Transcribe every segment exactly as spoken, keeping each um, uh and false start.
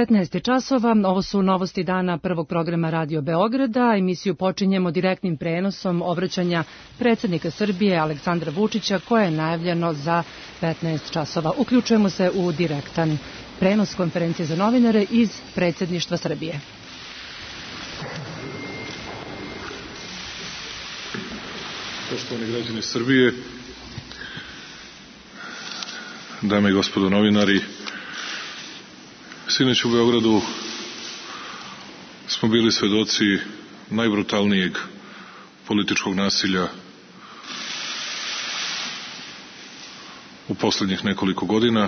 devetnaest časova, ovo su novosti dana prvog programa Radio Beograda. Emisiju počinjemo direktnim prenosom obraćanja predsjednika Srbije Aleksandra Vučića koje je najavljeno za petnaest časova. Uključujemo se u direktan prenos konferencije za novinare iz predsjedništva Srbije. Poštovani građani Srbije, dame i gospodo novinari, sinoć u Beogradu smo bili svedoci najbrutalnijeg političkog nasilja u posljednjih nekoliko godina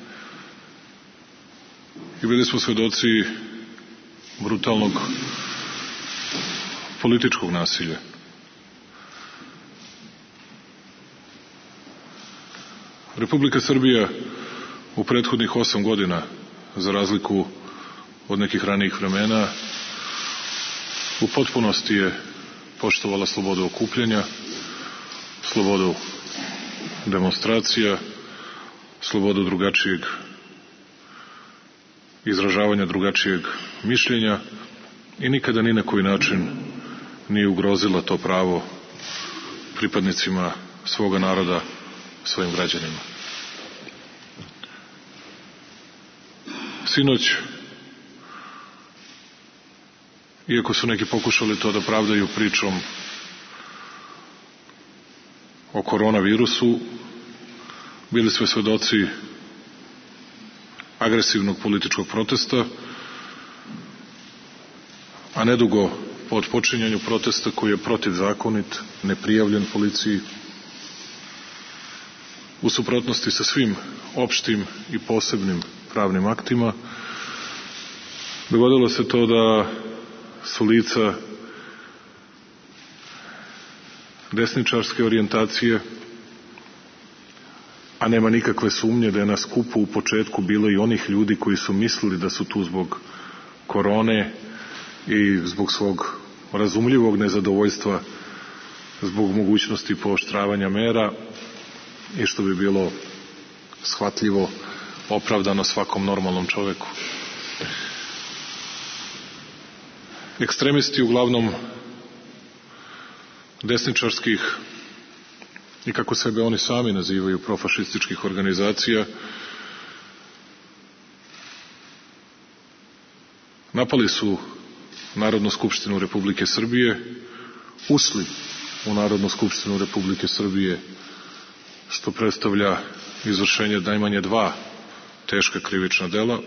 i bili smo svedoci brutalnog političkog nasilja. Republika Srbija u prethodnih osam godina, za razliku od nekih ranijih vremena, u potpunosti je poštovala slobodu okupljanja, slobodu demonstracija, slobodu drugačijeg izražavanja drugačijeg mišljenja i nikada ni na koji način nije ugrozila to pravo pripadnicima svoga naroda, svojim građanima. Sinoć, iako su neki pokušali to da pravdaju pričom o koronavirusu, bili sve svedoci agresivnog političkog protesta, a nedugo po otpočinjanju protesta koji je protivzakonit, neprijavljen policiji, u suprotnosti sa svim opštim i posebnim pravnim aktima, dogodilo se to da su lica desničarske orijentacije, a nema nikakve sumnje da je na skupu u početku bilo i onih ljudi koji su mislili da su tu zbog korone i zbog svog razumljivog nezadovoljstva, zbog mogućnosti pooštravanja mera i što bi bilo shvatljivo, opravdano svakom normalnom čoveku. Ekstremisti uglavnom desničarskih i kako sebe oni sami nazivaju profašističkih organizacija napali su Narodnu skupštinu Republike Srbije, ušli u Narodnu skupštinu Republike Srbije, što predstavlja izvršenje najmanje dva teška krivična dela,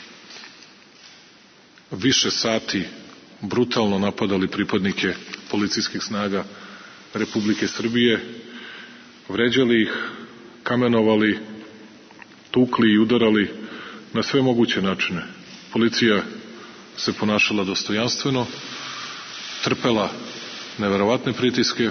više sati brutalno napadali pripadnike policijskih snaga Republike Srbije, vređali ih, kamenovali, tukli i udarali na sve moguće načine. Policija se ponašala dostojanstveno, trpela neverovatne pritiske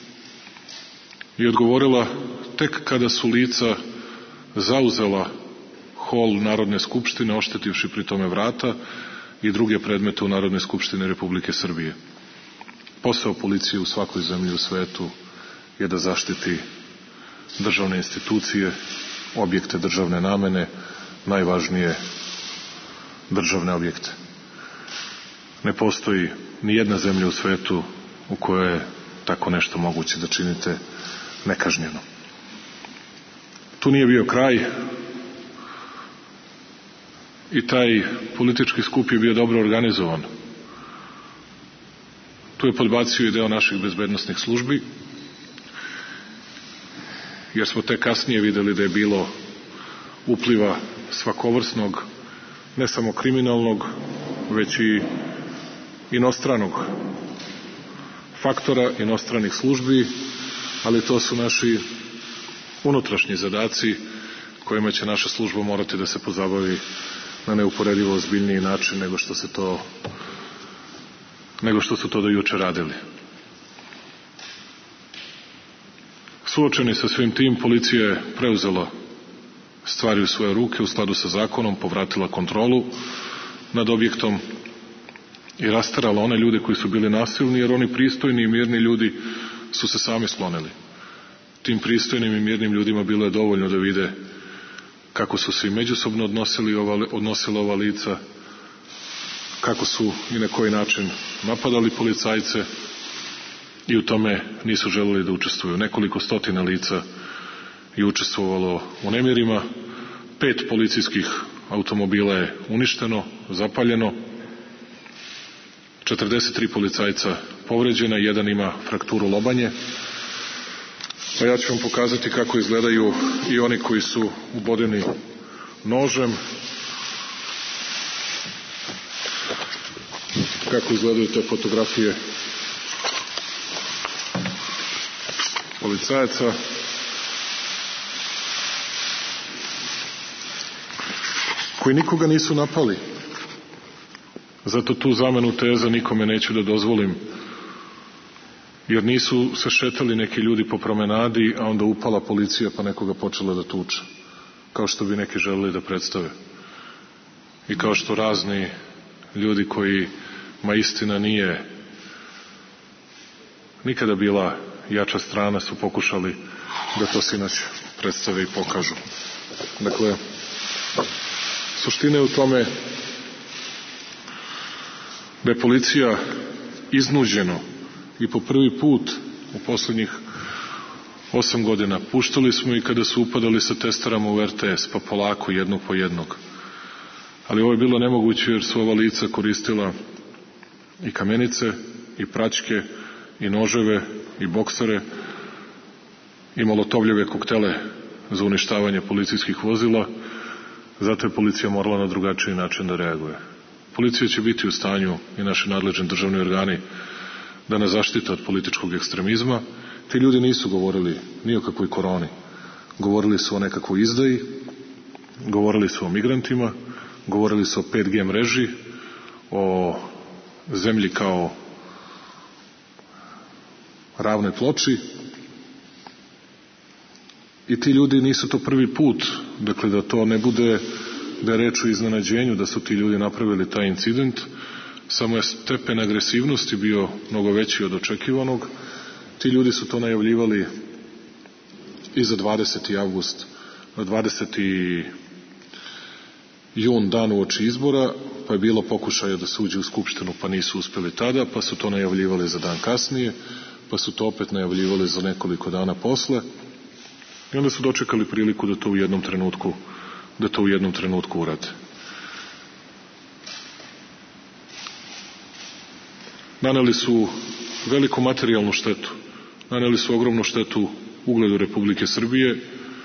i odgovorila tek kada su lica zauzela hol Narodne skupštine, oštetivši pri tome vrata i druge predmete u Narodnoj skupštini Republike Srbije. Posao policije u svakoj zemlji u svetu je da zaštiti državne institucije, objekte državne namene, najvažnije državne objekte. Ne postoji ni jedna zemlja u svetu u kojoj je tako nešto moguće da činite nekažnjeno. Tu nije bio kraj i taj politički skup je bio dobro organizovan. Tu je podbacio i deo naših bezbednosnih službi, jer smo tek kasnije videli da je bilo upliva svakovrsnog, ne samo kriminalnog, već i inostranog faktora, inostranih službi, ali to su naši unutrašnji zadaci kojima će naša služba morati da se pozabavi na neuporedivo ozbiljniji način nego što se to nego što su to do juče radili. Suočeni sa svim tim, policija je preuzela stvari u svoje ruke u skladu sa zakonom, povratila kontrolu nad objektom i rasterala one ljude koji su bili nasilni, jer oni pristojni i mirni ljudi su se sami sklonili. Tim pristojnim i mirnim ljudima bilo je dovoljno da vide kako su se i međusobno odnosili ova, odnosila ova lica, kako su i na koji način napadali policajce i u tome nisu želeli da učestvuju. Nekoliko stotina lica je učestvovalo u nemirima, pet policijskih automobila je uništeno, zapaljeno, četrdeset tri policajca povređena, jedan ima frakturu lobanje. A ja ću vam pokazati kako izgledaju i oni koji su ubodeni nožem, kako izgledaju te fotografije policajaca. Koji nikoga nisu napali. Zato tu zamenu teza nikome neću da dozvolim, jer nisu se šetali neki ljudi po promenadi, a onda upala policija pa nekoga počela da tuče, kao što bi neki želeli da predstave. I kao što razni ljudi koji, ma istina nije nikada bila jača strana, su pokušali da to sinoć predstave i pokažu. Dakle, suština je u tome da je policija iznuđeno i po prvi put u poslednjih osam godina, puštali smo i kada su upadali sa testerama u er te es, pa polako, jednog po jednog. Ali ovo je bilo nemoguće jer su ova lica koristila i kamenice, i praćke, i noževe, i boksere, i molotovljeve koktele za uništavanje policijskih vozila. Zato je policija morala na drugačiji način da reaguje. Policija će biti u stanju i naši nadležni državni organi da nas zaštite od političkog ekstremizma. Ti ljudi nisu govorili ni o kakvoj koroni. Govorili su o nekakvoj izdaji, govorili su o migrantima, govorili su o pet ge mreži, o zemlji kao ravnoj ploči. I ti ljudi nisu to prvi put, dakle da to ne bude da je reč o iznenađenju da su ti ljudi napravili taj incident, samo je stepen agresivnosti bio mnogo veći od očekivanog. Ti ljudi su to najavljivali i za dvadeseti avgust, dvadeseti jun, dan uoči izbora, pa je bilo pokušaja da se uđe u Skupštinu, pa nisu uspeli tada, pa su to najavljivali za dan kasnije, pa su to opet najavljivali za nekoliko dana posle. I onda su dočekali priliku da to u jednom trenutku da to u jednom trenutku urade. Naneli su veliku materijalnu štetu. Naneli su ogromnu štetu ugledu Republike Srbije.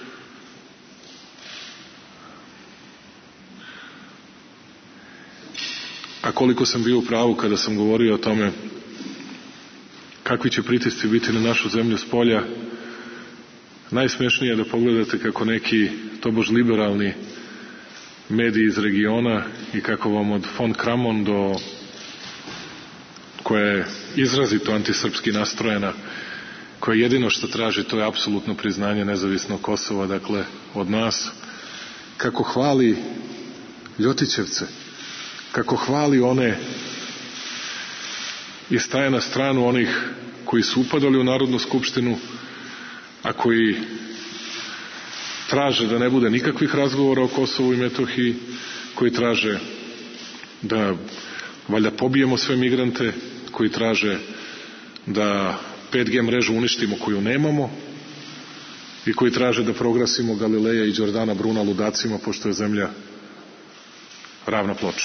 A koliko sam bio u pravu kada sam govorio o tome kakvi će pritisci biti na našu zemlju s polja, najsmešnije je da pogledate kako neki tobož liberalni mediji iz regiona i kako vam od von Kramon do koja je izrazito antisrpski nastrojena, koja jedino što traži to je apsolutno priznanje nezavisnog Kosova, dakle od nas, kako hvali Ljotićevce, kako hvali one i staje na stranu onih koji su upadali u Narodnu skupštinu, a koji traže da ne bude nikakvih razgovora o Kosovu i Metohiji, koji traže da valjda pobijemo sve migrante, koji traže da pet ge mrežu uništimo koju nemamo i koji traže da proglasimo Galileja i Đordana Bruna ludacima, pošto je zemlja ravna ploča.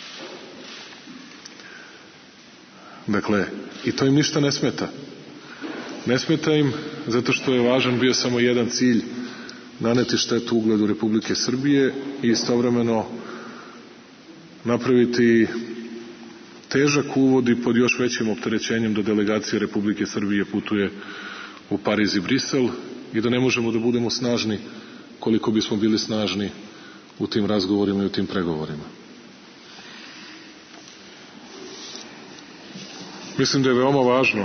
Dakle, i to im ništa ne smeta. Ne smeta im zato što je važan bio samo jedan cilj, naneti štetu ugledu Republike Srbije i istovremeno napraviti težak uvod i pod još većim opterećenjem da delegacija Republike Srbije putuje u Pariz i Brisel i da ne možemo da budemo snažni koliko bismo bili snažni u tim razgovorima i u tim pregovorima. Mislim da je veoma važno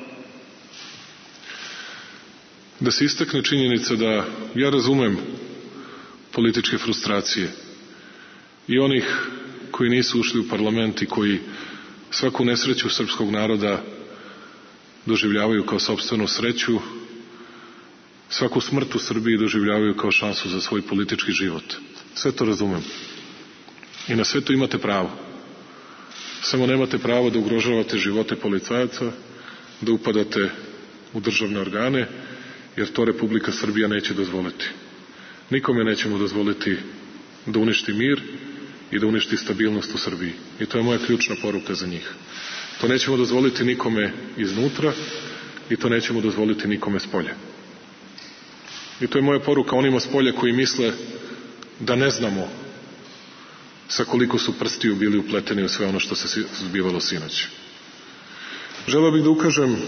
da se istakne činjenica da ja razumem političke frustracije i onih koji nisu ušli u parlament i koji svaku nesreću srpskog naroda doživljavaju kao sopstvenu sreću, svaku smrt u Srbiji doživljavaju kao šansu za svoj politički život. Sve to razumem. I na sve to imate pravo. Samo nemate pravo da ugrožavate živote policajaca, da upadate u državne organe, jer to Republika Srbija neće dozvoliti. Nikome nećemo dozvoliti da uništi mir i da uništi stabilnost u Srbiji. I to je moja ključna poruka za njih. To nećemo dozvoliti nikome iznutra i to nećemo dozvoliti nikome s polja. I to je moja poruka onima s polja koji misle da ne znamo sa koliko su prstiju bili upleteni u sve ono što se zbivalo sinoć. Želeo bih da ukažem,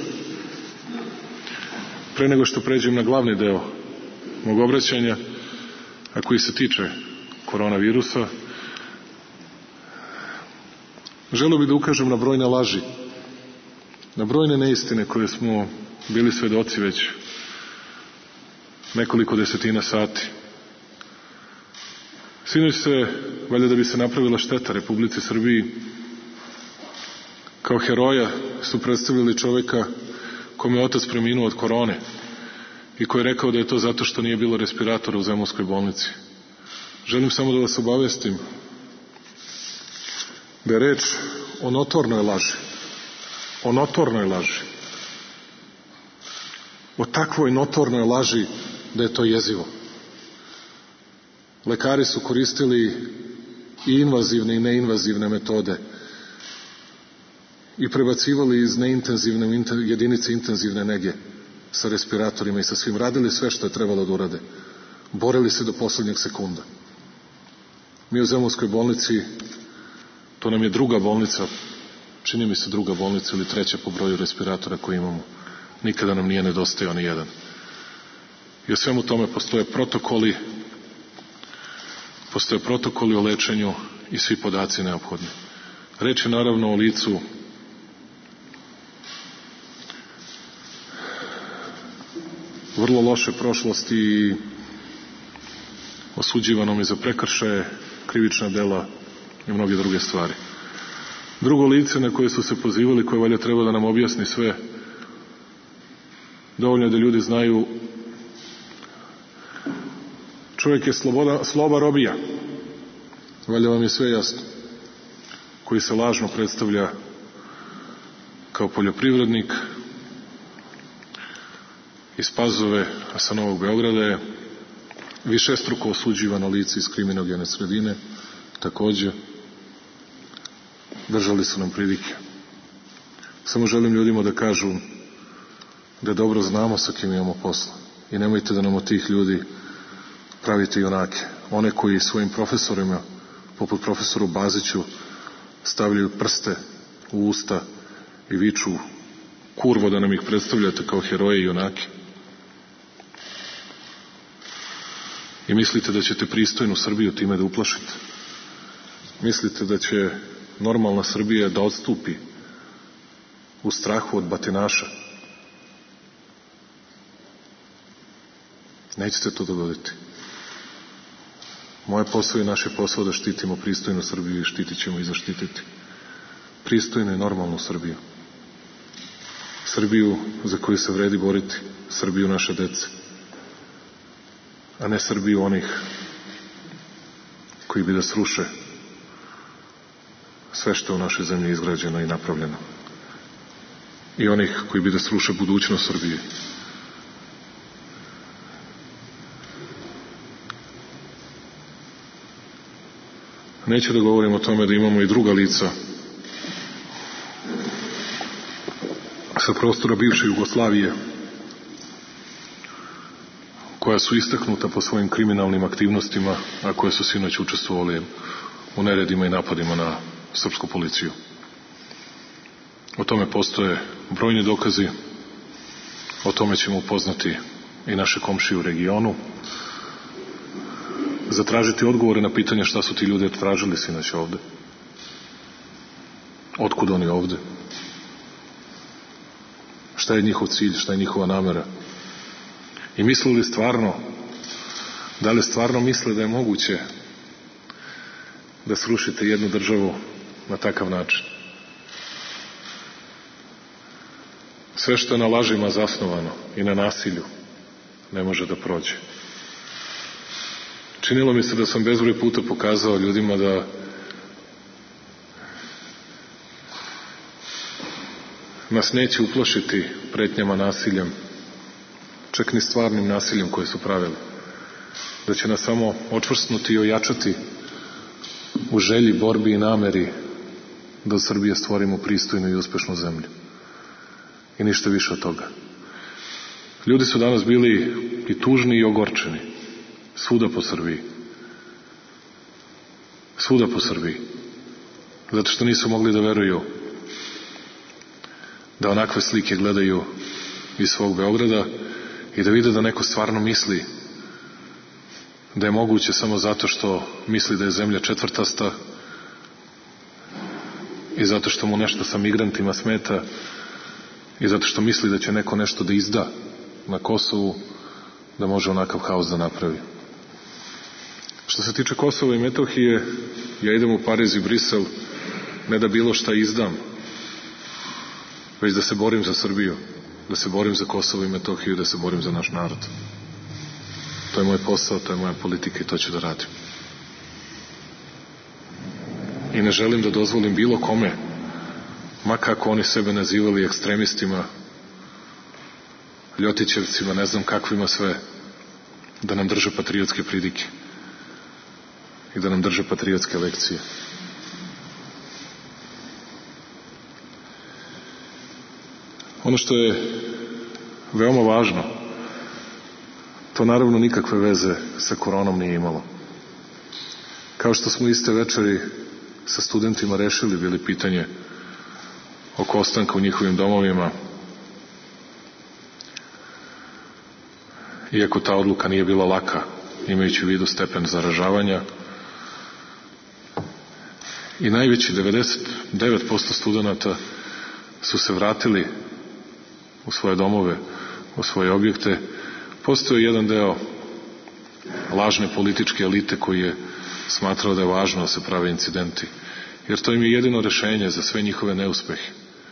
pre nego što pređem na glavni deo mog obraćanja, a koji se tiče koronavirusa, želeo bih da ukažem na brojne laži, na brojne neistine koje smo bili svedoci već nekoliko desetina sati. Sinoć se, valjda da bi se napravila šteta Republici Srbiji, kao heroja su predstavili čoveka kome je otac preminuo od korone i koji je rekao da je to zato što nije bilo respiratora u Zemunskoj bolnici. Želim samo da vas obavestim da je reč o notornoj laži. O notornoj laži. O takvoj notornoj laži da je to jezivo. Lekari su koristili i invazivne i neinvazivne metode i prebacivali iz neintenzivne jedinice intenzivne nege sa respiratorima i sa svim. Radili sve što je trebalo da urade. Borili se do poslednjeg sekunda. Mi u Zemunskoj bolnici, to nam je druga bolnica, čini mi se druga bolnica ili treća po broju respiratora koje imamo. Nikada nam nije nedostajao ni jedan. I o svemu tome postoje protokoli, postoje protokoli o lečenju i svi podaci neophodni. Reč je naravno o licu vrlo loše prošlosti i osuđivanom i za prekršaje, krivična dela i mnoge druge stvari. Drugo lice na koje su se pozivali, koje valjda treba da nam objasni sve, dovoljno je da ljudi znaju, čovjek je sloboda, sloba robija, valjda vam je sve jasno, koji se lažno predstavlja kao poljoprivrednik iz Pazove, a sa Novog Beograda je višestruko osuđivano lice iz kriminogene sredine, takođe držali su nam pridike. Samo želim ljudima da kažu da dobro znamo sa kim imamo posla i nemojte da nam od tih ljudi pravite junake. One koji svojim profesorima, poput profesoru Baziću, stavljaju prste u usta i viču kurvo da nam ih predstavljate kao heroje i junake. I mislite da ćete pristojnu Srbiju time da uplašite. Mislite da će normalna Srbija da odstupi u strahu od batinaša. Nećete to dogoditi. Moje posao i naše posao da štitimo pristojnu Srbiju i štitit ćemo i zaštititi pristojnu i normalnu Srbiju. Srbiju za koju se vredi boriti, Srbiju naše dece, a ne Srbiju onih koji bi da sruše sve što je u našoj zemlji izgrađeno i napravljeno. I onih koji bi da sruše budućnost Srbije. Neću da govorim o tome da imamo i druga lica sa prostora bivše Jugoslavije koja su istaknuta po svojim kriminalnim aktivnostima, a koje su sinoć učestvovali u neredima i napadima na srpsku policiju. O tome postoje brojni dokazi, o tome ćemo upoznati i naše komšije u regionu, zatražiti odgovore na pitanje šta su ti ljudi tražili sinoć ovde. Otkud oni ovde? Šta je njihov cilj, šta je njihova namera? I mislili stvarno, da li stvarno misle da je moguće da srušite jednu državu na takav način? Sve što je na lažima zasnovano i na nasilju ne može da prođe. Činilo mi se da sam bezbroj puta pokazao ljudima da nas neće uplašiti pretnjama nasiljem, čak ni stvarnim nasiljem koje su pravili. Da će nas samo očvrsnuti i ojačati u želji, borbi i nameri da od Srbije stvorimo pristojnu i uspešnu zemlju. I ništa više od toga. Ljudi su danas bili i tužni i ogorčeni. Svuda po Srbiji. Svuda po Srbiji. Zato što nisu mogli da veruju da onakve slike gledaju iz svog Beograda i da vide da neko stvarno misli da je moguće samo zato što misli da je zemlja četvrtasta i zato što mu nešto sa migrantima smeta i zato što misli da će neko nešto da izda na Kosovu, da može onakav haos da napravi. Što se tiče Kosova i Metohije, ja idem u Pariz i Brisel ne da bilo šta izdam, već da se borim za Srbiju, da se borim za Kosovo i Metohiju i da se borim za naš narod. To je moj posao, to je moja politika i to ću da radim. I ne želim da dozvolim bilo kome, ma kako oni sebe nazivali ekstremistima, ljotićevcima, ne znam kakvima sve, da nam drže patriotske pridike i da nam drže patriotske lekcije. Ono što je veoma važno, to naravno nikakve veze sa koronom nije imalo. Kao što smo iste večeri sa studentima rešili bili pitanje oko ostanka u njihovim domovima, iako ta odluka nije bila laka, imajući u vidu stepen zaražavanja, i najveći devedeset devet posto studenata su se vratili u svoje domove, u svoje objekte. Postoji jedan deo lažne političke elite koji je smatrao da je važno da se prave incidenti, jer to im je jedino rešenje za sve njihove neuspehe,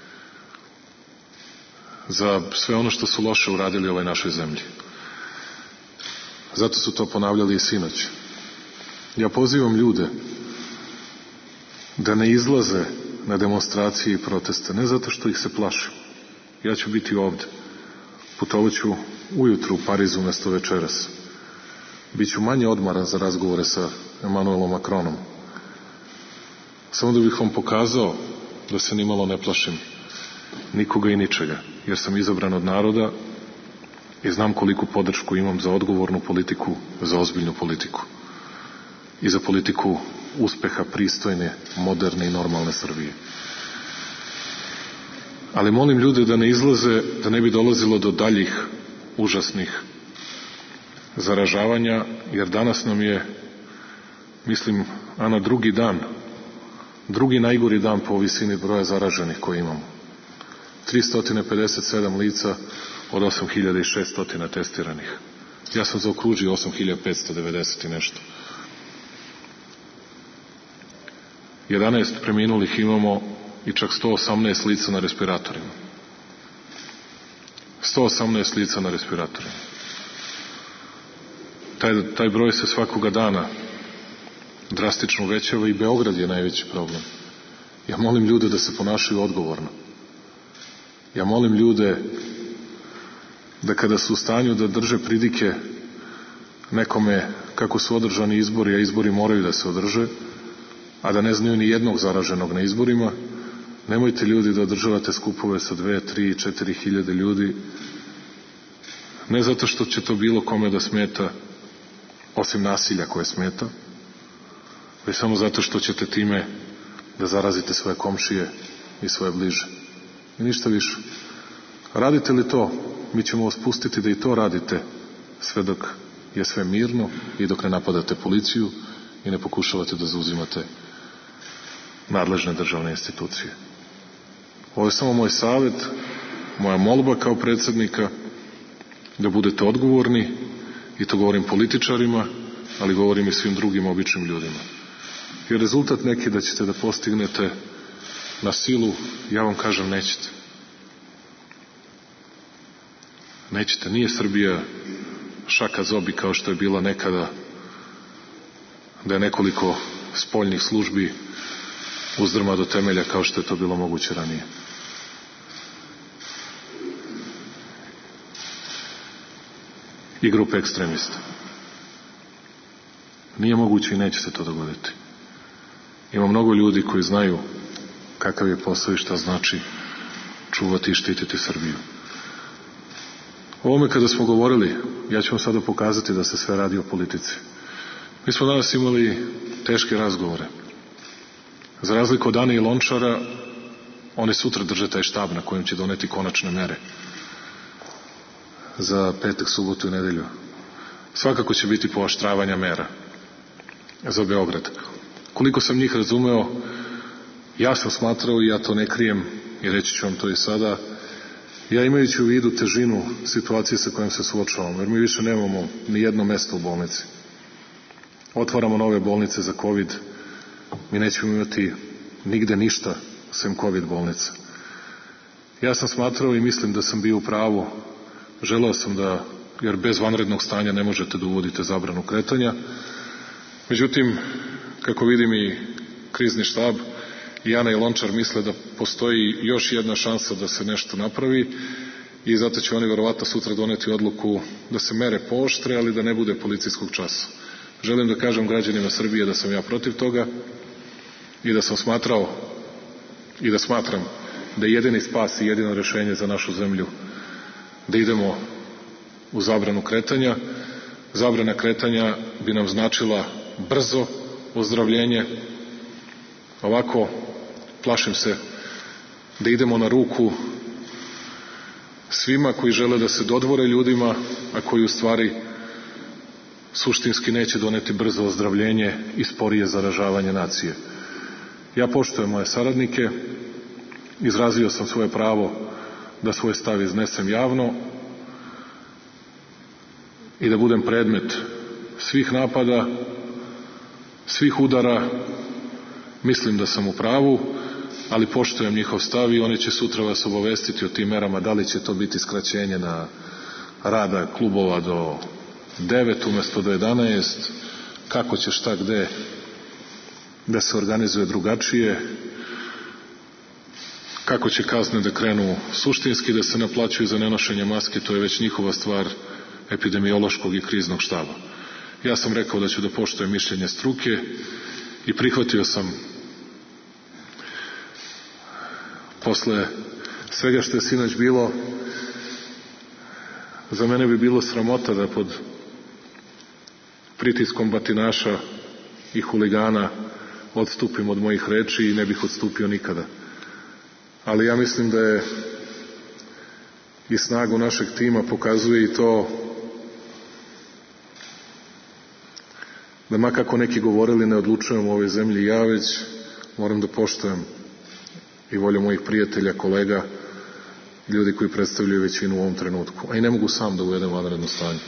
za sve ono što su loše uradili ovoj našoj zemlji. Zato su to ponavljali i sinoć. Ja pozivam ljude da ne izlaze na demonstracije i proteste, ne zato što ih se plašim. Ja ću biti ovde. Putovaću ujutru u Parizu umesto večeras. Biću manje odmaran za razgovore sa Emanuelom Macronom. Samo da bih vam pokazao da se nimalo ne plašim nikoga i ničega, jer sam izabran od naroda i znam koliku podršku imam za odgovornu politiku, za ozbiljnu politiku i za politiku uspeha pristojne, moderne i normalne Srbije. Ali molim ljude da ne izlaze, da ne bi dolazilo do daljih užasnih zaražavanja, jer danas nam je, mislim, Ana, drugi dan, drugi najgori dan po visini broja zaraženih koje imamo. trista pedeset sedam lica od osam hiljada šesto testiranih. Ja sam zaokružio osam hiljada petsto devedeset i nešto. jedanaest preminulih imamo i čak sto osamnaest lica na respiratorima. sto osamnaest lica na respiratorima. Taj, taj broj se svakoga dana drastično uvećava i Beograd je najveći problem. Ja molim ljude da se ponašaju odgovorno. Ja molim ljude da kada su u stanju da drže pridike nekome kako su održani izbori, a izbori moraju da se održe, a da ne znaju ni jednog zaraženog na izborima, nemojte ljudi da održavate skupove sa dve, tri, četiri hiljade ljudi, ne zato što će to bilo kome da smeta, osim nasilja koje smeta, već samo zato što ćete time da zarazite svoje komšije i svoje bliže. I ništa više. Radite li to, mi ćemo vas pustiti da i to radite sve dok je sve mirno i dok ne napadate policiju i ne pokušavate da zauzimate nadležne državne institucije. Ovo je samo moj savjet, moja molba kao predsednika da budete odgovorni, i to govorim političarima, ali govorim i svim drugim običnim ljudima. Jer rezultat neki da ćete da postignete na silu, ja vam kažem, nećete. Nećete. Nije Srbija šaka zobi kao što je bila nekada, da je nekoliko spoljnih službi uzdrma do temelja kao što je to bilo moguće ranije. i grupe ekstremista. Nije moguće i neće se to dogoditi. Ima mnogo ljudi koji znaju kakav je posao i šta znači čuvati i štititi Srbiju. O ovome kada smo govorili, ja ću vam sada pokazati da se sve radi o politici. Mi smo danas imali teške razgovore. Za razliku od Ane i Lončara, oni sutra drže taj štab na kojem će doneti konačne mere za petak, subotu i nedelju. Svakako će biti pooštravanja mera za Beograd. Koliko sam njih razumeo, ja sam smatrao, i ja to ne krijem i reći ću vam to i sada, ja imajući u vidu težinu situacije sa kojom se suočavamo, jer mi više nemamo ni jedno mesto u bolnici. Otvaramo nove bolnice za COVID, mi nećemo imati nigde ništa sem COVID bolnica. Ja sam smatrao i mislim da sam bio u pravu, želeo sam da, jer bez vanrednog stanja ne možete da uvodite zabranu kretanja, međutim, kako vidim i krizni štab, i Ana i Lončar misle da postoji još jedna šansa da se nešto napravi i zato će oni verovatno sutra doneti odluku da se mere pooštre, ali da ne bude policijskog časa. Želim da kažem građanima Srbije da sam ja protiv toga i da sam smatrao i da smatram da je jedini spas i jedino rešenje za našu zemlju da idemo u zabranu kretanja. Zabrana kretanja bi nam značila brzo ozdravljenje. Ovako, plašim se da idemo na ruku svima koji žele da se dodvore ljudima, a koji u stvari suštinski neće doneti brzo ozdravljenje i sporije zaražavanje nacije. Ja poštujem moje saradnike, izrazio sam svoje pravo da svoj stav iznesem javno i da budem predmet svih napada, svih udara. Mislim da sam u pravu, ali poštujem njihov stav i oni će sutra vas obavestiti o tim merama, da li će to biti skraćenje na rada klubova do devet umesto do jedanaest, kako će šta gde da se organizuje drugačije, kako će kazne da krenu suštinski da se naplaćuju za nenošenje maske, to je već njihova stvar epidemiološkog i kriznog štaba. Ja sam rekao da ću da poštujem mišljenje struke i prihvatio sam posle svega što je sinoć bilo. Za mene bi bilo sramota da pod pritiskom batinaša i huligana odstupim od mojih reči i ne bih odstupio nikada. Ali ja mislim da je i snagu našeg tima pokazuje i to da ma kako neki govorili ne odlučujem u ovoj zemlji, ja već moram da poštujem i volju mojih prijatelja, kolega, ljudi koji predstavljaju većinu u ovom trenutku. A i ne mogu sam da uvedem vanredno stanje.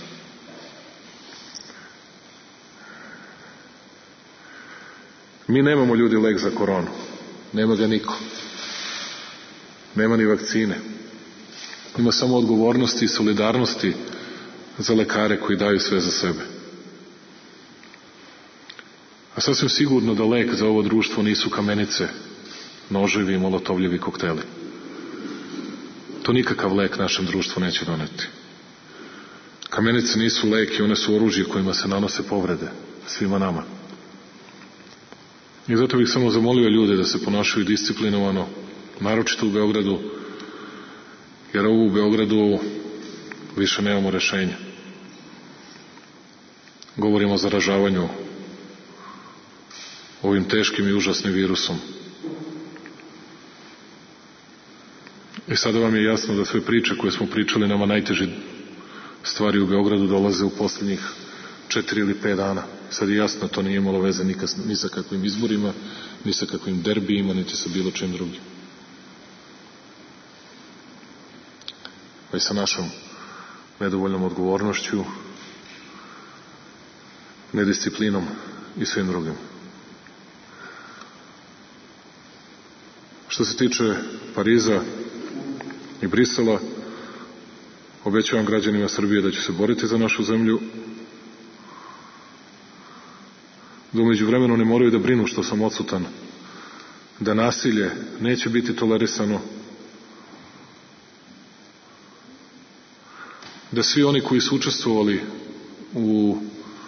Mi nemamo ljudi lek za koronu. Nema ga niko. Nema ni vakcine. Ima samo odgovornosti i solidarnosti za lekare koji daju sve za sebe. A sasvim sigurno da lek za ovo društvo nisu kamenice, noževi i molotovljevi kokteli. To nikakav lek našem društvu neće doneti. Kamenice nisu lek i one su oružje kojima se nanose povrede svima nama. I zato bih samo zamolio ljude da se ponašaju disciplinovano, naročito u Beogradu, jer ovo u Beogradu više nemamo rešenja. Govorimo o zaražavanju ovim teškim i užasnim virusom. I sada vam je jasno da sve priče koje smo pričali, nama najteži stvari u Beogradu dolaze u poslednjih četiri ili pet dana. Sad je jasno, to nije imalo veze ni sa kakvim izborima, ni sa kakvim derbijima, niti sa bilo čim drugim. Pa i sa našom nedovoljnom odgovornošću, nedisciplinom i svim drugim. Što se tiče Pariza i Brisela, obećavam građanima Srbije da će se boriti za našu zemlju, da umeđu vremenu ne moraju da brinu što sam odsutan, da nasilje neće biti tolerisano, da svi oni koji su učestvovali u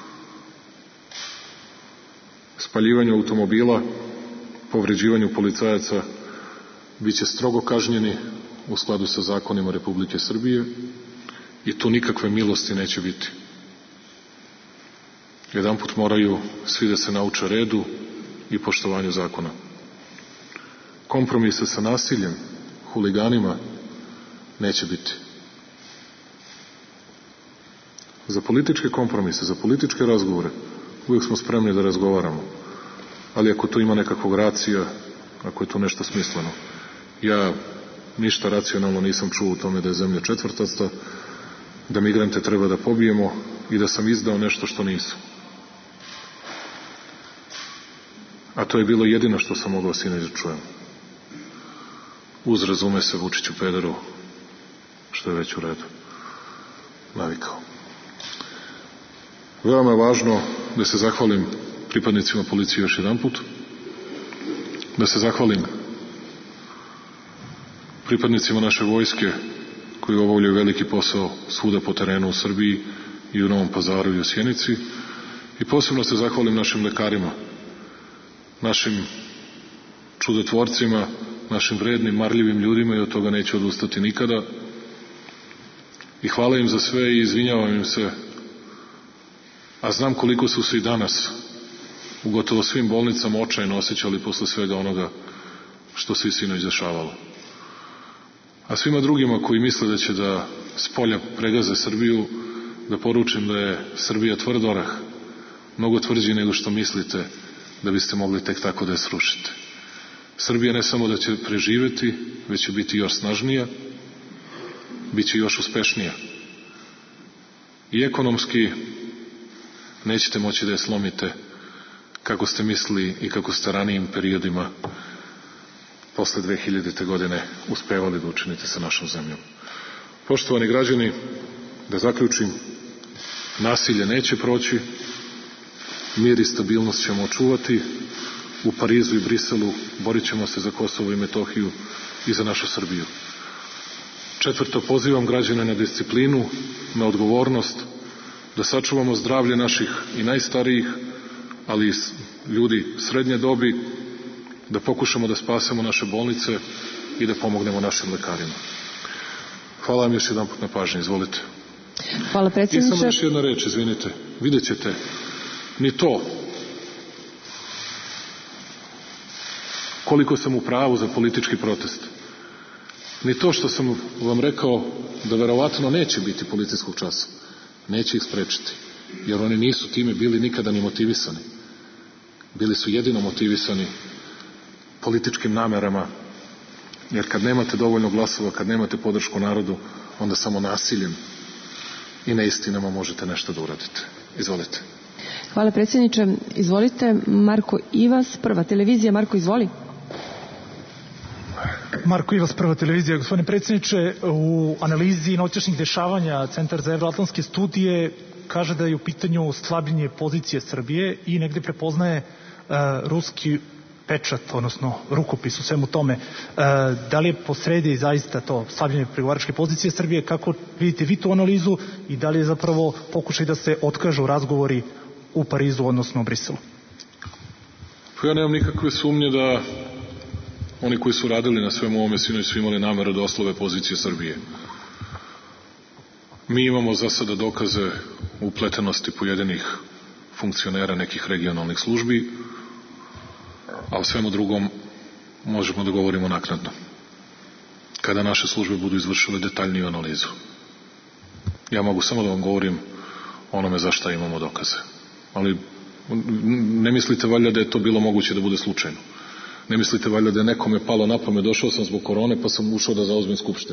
spaljivanju automobila, povređivanju policajaca, bit će strogo kažnjeni u skladu sa zakonima Republike Srbije i tu nikakve milosti neće biti. Jedanput moraju svi da se nauče redu i poštovanju zakona. Kompromise sa nasiljem, huliganima neće biti. Za političke kompromise, za političke razgovore uvijek smo spremni da razgovaramo, ali ako to ima nekakvog racija, ako je to nešto smisleno. Ja ništa racionalno nisam čuo u tome da je zemlja četvrtasta, da migrante treba da pobijemo i da sam izdao nešto što nisu. A to je bilo jedino što sam mogao sinoć da čujem. Uz razume se Vučiću pederu, što je već u redu navikao. Veoma je važno da se zahvalim pripadnicima policije još jedan put, da se zahvalim pripadnicima naše vojske koji obavljaju veliki posao svuda po terenu u Srbiji i u Novom Pazaru i u Sjenici, i posebno se zahvalim našim lekarima, našim čudotvorcima, našim vrednim, marljivim ljudima, i od toga neće odustati nikada. I hvala im za sve i izvinjavam im se, a znam koliko su se i danas u gotovo svim bolnicama očajno osjećali posle svega onoga što se i sinoć dešavalo. A svima drugima koji misle da će da spolja pregaze Srbiju, da poručim da je Srbija tvrd orah, mnogo tvrđi nego što mislite, da biste mogli tek tako da je srušite. Srbija ne samo da će preživeti, već će biti još snažnija, bit će još uspešnija. I ekonomski nećete moći da je slomite kako ste mislili i kako ste ranijim periodima posle dve hiljadite. godine uspevali da učinite sa našom zemljom. Poštovani građani, da zaključim, nasilje neće proći, mir i stabilnost ćemo očuvati, u Parizu i Briselu borit ćemo se za Kosovo i Metohiju i za našu Srbiju. Četvrto, pozivam građane na disciplinu, na odgovornost, da sačuvamo zdravlje naših i najstarijih, ali i ljudi srednje dobi, da pokušamo da spasemo naše bolnice i da pomognemo našim lekarima. Hvala vam još jedan put na pažnji, izvolite. Hvala predsjedniče. I samo još jedna reč, izvinite, vidjet ćete, ni to koliko sam u pravu za politički protest, ni to što sam vam rekao da verovatno neće biti policijskog časa, neće ih sprečiti, jer oni nisu time bili nikada ni motivisani. Bili su jedino motivisani političkim namerama, jer kad nemate dovoljno glasova, kad nemate podršku narodu, onda samo nasiljem i neistinama možete nešto da uradite. Izvolite. Hvala predsjedniče. Izvolite, Marko Ivas, Prva televizija. Marko, izvoli. Marko Ivas, Prva televizija. Gospodine predsjedniče, u analizi noćašnjih dešavanja Centar za evroatlantske studije kaže da je u pitanju slabljenje pozicije Srbije i negde prepoznaje uh, ruski pečat, odnosno rukopis u svemu tome. Uh, da li je posredi zaista to slabljenje pregovaračke pozicije Srbije? Kako vidite vi tu analizu i da li je zapravo pokušaj da se otkažu razgovori u Parizu, odnosno u Briselu? Pa ja nemam nikakve sumnje da oni koji su radili na svemu ovome sinoć su imali nameru da oslove pozicije Srbije. Mi imamo za sada dokaze upletenosti pojedinih funkcionera nekih regionalnih službi, a o svemu drugom možemo da govorimo naknadno, kada naše službe budu izvršile detaljniju analizu. Ja mogu samo da vam govorim onome za šta imamo dokaze. Ali ne mislite valjda da je to bilo moguće da bude slučajno. Ne mislite valjda da je nekome palo na pamet, došao sam zbog korone pa sam ušao da zauzmem skupštinu.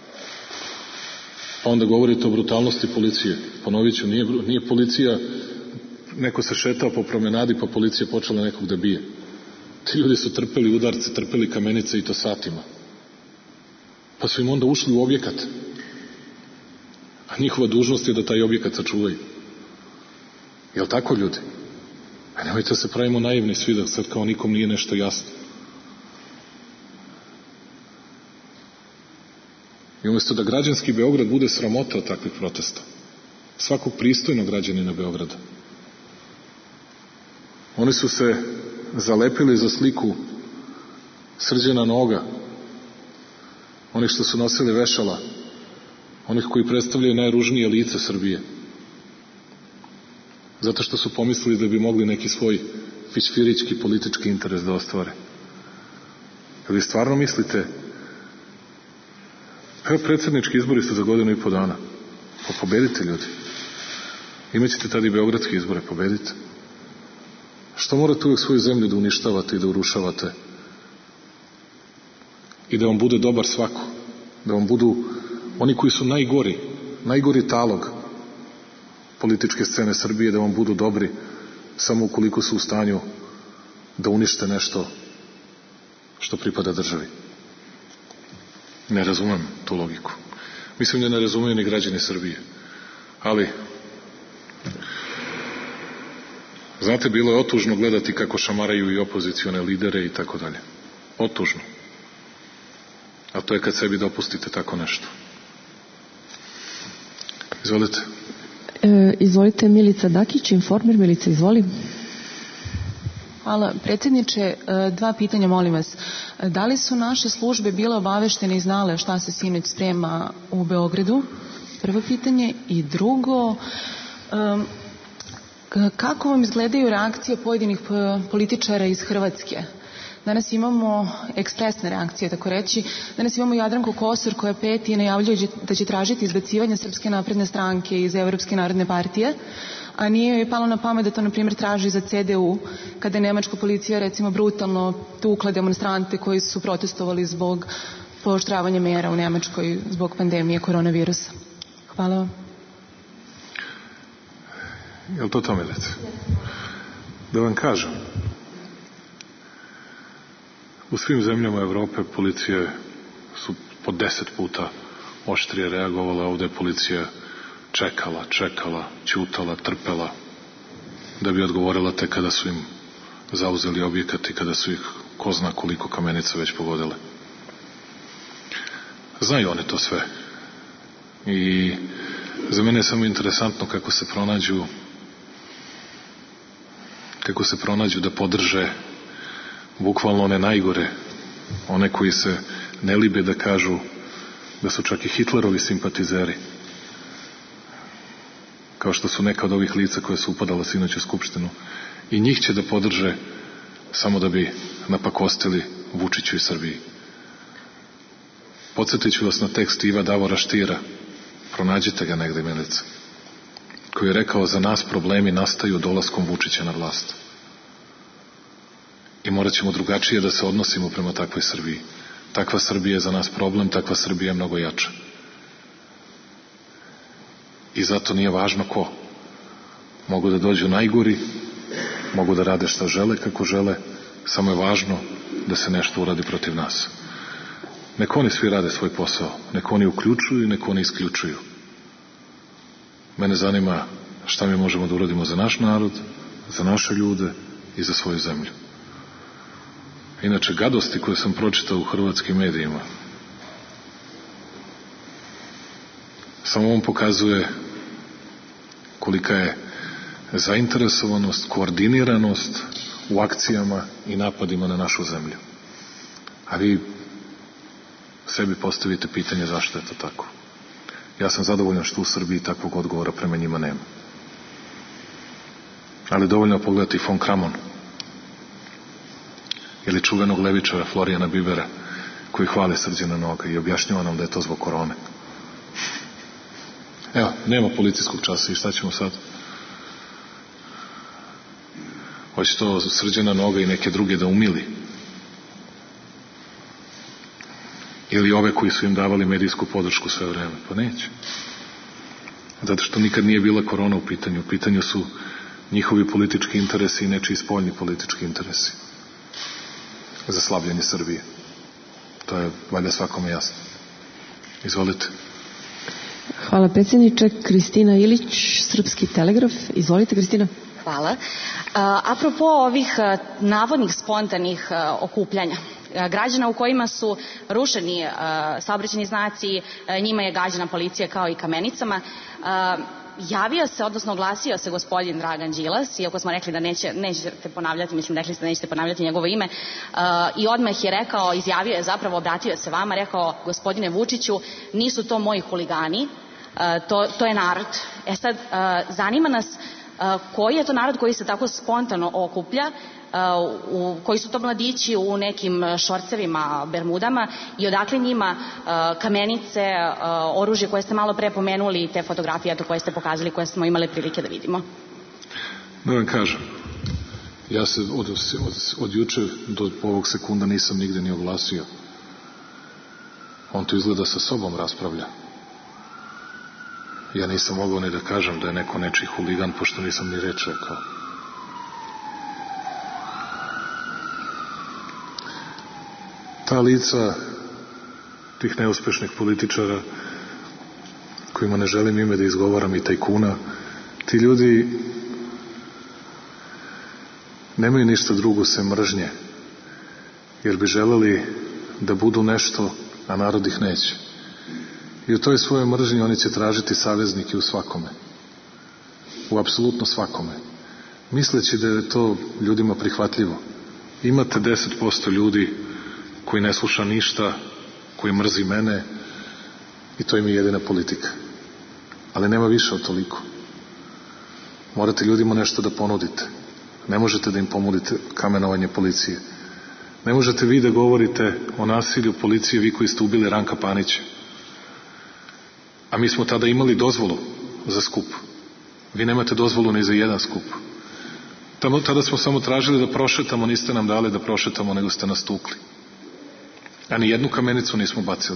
Pa onda govorite o brutalnosti policije. Ponovit ću, nije, nije policija, neko se šetao po promenadi pa policija počela nekog da bije. Ti ljudi su trpeli udarce, trpeli kamenice i to satima. Pa su im onda ušli u objekat. A njihova dužnost je da taj objekat sačuvaju. Jel' tako, ljudi? A nemojte da se pravimo naivni svi, da sad kao nikom nije nešto jasno. I umjesto da građanski Beograd bude sramota od takvih protesta, svakog pristojnog građanina Beograda, oni su se zalepili za sliku Srđana Noga, onih što su nosili vešala, onih koji predstavljaju najružnije lice Srbije, zato što su pomislili da bi mogli neki svoj fićfirićki politički interes da ostvare. Vi stvarno mislite, evo predsjednički izbori su za godinu i po dana, pa pobedite ljudi, imaćete tada i beogradske izbore, pobedite. Što morate uvijek svoju zemlju da uništavate i da urušavate i da vam bude dobar svako, da vam budu oni koji su najgori, najgori talog političke scene Srbije, da vam budu dobri samo ukoliko su u stanju da unište nešto što pripada državi. Ne razumem tu logiku. Mislim da ne razumiju ni građani Srbije. Ali, znate, bilo je otužno gledati kako šamaraju i opozicione lidere i tako dalje. Otužno. A to je kad sebi dopustite tako nešto. Izvolite. E, izvolite, Milica Dakić, Informer. Milica, izvoli. Hvala. Predsjedniče, dva pitanja, molim vas. Da li su naše službe bile obaveštene i znale šta se sinoć sprema u Beogradu? Prvo pitanje. I drugo, kako vam izgledaju reakcije pojedinih političara iz Hrvatske? Danas imamo ekspresne reakcije, tako reći. Danas imamo Jadranku Kosor koja peti i najavljuje da će tražiti izbacivanje Srpske napredne stranke iz Evropske narodne partije, a nije joj palo na pamet da to, na primjer, traži za C D U, kada je nemačka policija, recimo, brutalno tukla demonstrante koji su protestovali zbog pooštravanja mera u Nemačkoj zbog pandemije koronavirusa. Hvala vam. Je li to to, Milice? Da vam kažem, u svim zemljama Evrope policije su po deset puta oštrije reagovala. Ovde je policija čekala, čekala, ćutala, trpela da bi odgovorila tek kada su im zauzeli objekat i kada su ih ko zna koliko kamenica već pogodile. Znaju one to sve. I za mene je samo interesantno kako se pronađu kako se pronađu da podrže bukvalno one najgore, one koji se ne libe da kažu da su čak i Hitlerovi simpatizeri, kao što su neka od ovih lica koje su upadala sinoć u Skupštinu, i njih će da podrže samo da bi napakostili Vučiću i Srbiji. Podsjetit ću vas na tekst Iva Davora Štira, pronađite ga negde, Milice, koji je rekao: za nas problemi nastaju dolaskom Vučića na vlast. I morat ćemo drugačije da se odnosimo prema takvoj Srbiji. Takva Srbija je za nas problem, takva Srbija je mnogo jača. I zato nije važno ko. Mogu da dođu najgori, mogu da rade šta žele, kako žele, samo je važno da se nešto uradi protiv nas. Nek oni svi rade svoj posao, nek oni uključuju i nek oni isključuju. Mene zanima šta mi možemo da uradimo za naš narod, za naše ljude i za svoju zemlju. Inače, gadosti koje sam pročitao u hrvatskim medijima samo on pokazuje kolika je zainteresovanost, koordiniranost u akcijama i napadima na našu zemlju. A vi sebi postavite pitanje zašto je to tako. Ja sam zadovoljan što u Srbiji takvog odgovora prema njima nema. Ali dovoljno pogledati von Kramon ili čuvenog levičara Florijana Bibera koji hvali Srđana Noga i objašnjava nam da je to zbog korone. Evo, nema policijskog časa i šta ćemo sad? Hoće to Srđana Noga i neke druge da umili? Ili ove koji su im davali medijsku podršku sve vreme? Pa neće. Zato što nikad nije bila korona u pitanju. U pitanju su njihovi politički interesi i nečiji spoljni politički interesi za slabljenje Srbije. To je valjda svakome jasno. Izvolite. Hvala, predsjedniče. Kristina Ilić, Srpski telegraf. Izvolite, Kristina. Hvala. A, apropo ovih a, navodnih spontanih a, okupljanja, građana u kojima su rušeni saobraćajni znaci, njima je gađana policija kao i kamenicama. Javio se, odnosno oglasio se gospodin Dragan Đilas, iako smo rekli da neće, nećete ponavljati, mislim rekli ste da nećete ponavljati njegovo ime, uh, i odmah je rekao, izjavio je zapravo, obratio se vama, rekao: gospodine Vučiću, nisu to moji huligani, uh, to, to je narod. E sad, uh, zanima nas uh, koji je to narod koji se tako spontano okuplja, Uh, u, koji su to mladići u nekim šorcevima, bermudama, i odakle njima uh, kamenice, uh, oružje koje ste malo pre pomenuli, te fotografije koje ste pokazali, koje smo imali prilike da vidimo? Da vam kažem, ja se od, od, od juče do ovog sekunda nisam nigde ni oglasio. On to izgleda sa sobom raspravlja. Ja nisam mogao ni da kažem da je neko nečiji huligan, pošto nisam ni reč rekao. Ta lica tih neuspešnih političara, kojima ne želim ime da izgovaram, i tajkuna, ti ljudi nemaju ništa drugo sem mržnje, jer bi želeli da budu nešto, a narod ih neće. I u toj svojoj mržnji oni će tražiti saveznike u svakome, u apsolutno svakome, misleći da je to ljudima prihvatljivo. Imate deset posto ljudi koji ne sluša ništa, koji mrzi mene, i to im je jedina politika. Ali nema više od toliko. Morate ljudima nešto da ponudite. Ne možete da im ponudite kamenovanje policije. Ne možete vi da govorite o nasilju policije, vi koji ste ubili Ranka Panića. A mi smo tada imali dozvolu za skup. Vi nemate dozvolu ni za jedan skup. Tada smo samo tražili da prošetamo, niste nam dali da prošetamo, nego ste nas tukli. A ni jednu kamenicu nismo bacili.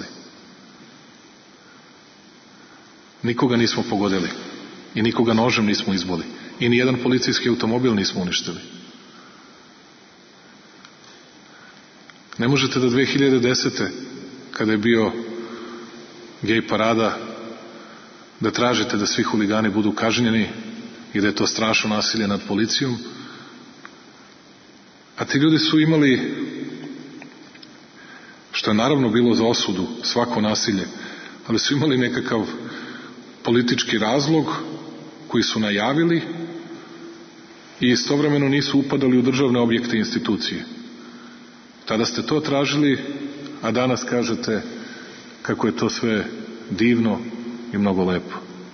Nikoga nismo pogodili. I nikoga nožem nismo izboli. I ni jedan policijski automobil nismo uništili. Ne možete da dve hiljade desete. kada je bio gej parada, da tražite da svi huligani budu kažnjeni i da je to strašno nasilje nad policijom. A ti ljudi su imali, što je naravno bilo za osudu, svako nasilje, ali su imali nekakav politički razlog koji su najavili i istovremeno nisu upadali u državne objekte i institucije. Tada ste to tražili, a danas kažete kako je to sve divno i mnogo lepo.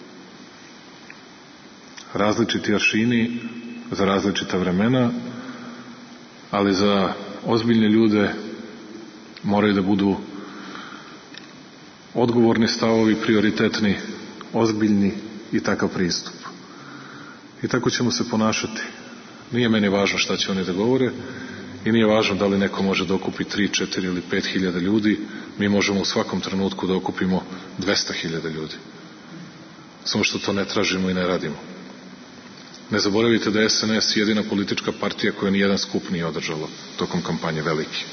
Različiti aršini za različita vremena, ali za ozbiljne ljude moraju da budu odgovorni stavovi, prioritetni, ozbiljni i takav pristup. I tako ćemo se ponašati. Nije meni važno šta će oni da govore i nije važno da li neko može da okupi tri, četiri ili pet hiljada ljudi. Mi možemo u svakom trenutku da okupimo dvesta hiljada ljudi. Samo što to ne tražimo i ne radimo. Ne zaboravite da je es en es jedina politička partija koja nijedan skup nije održala tokom kampanje veliki.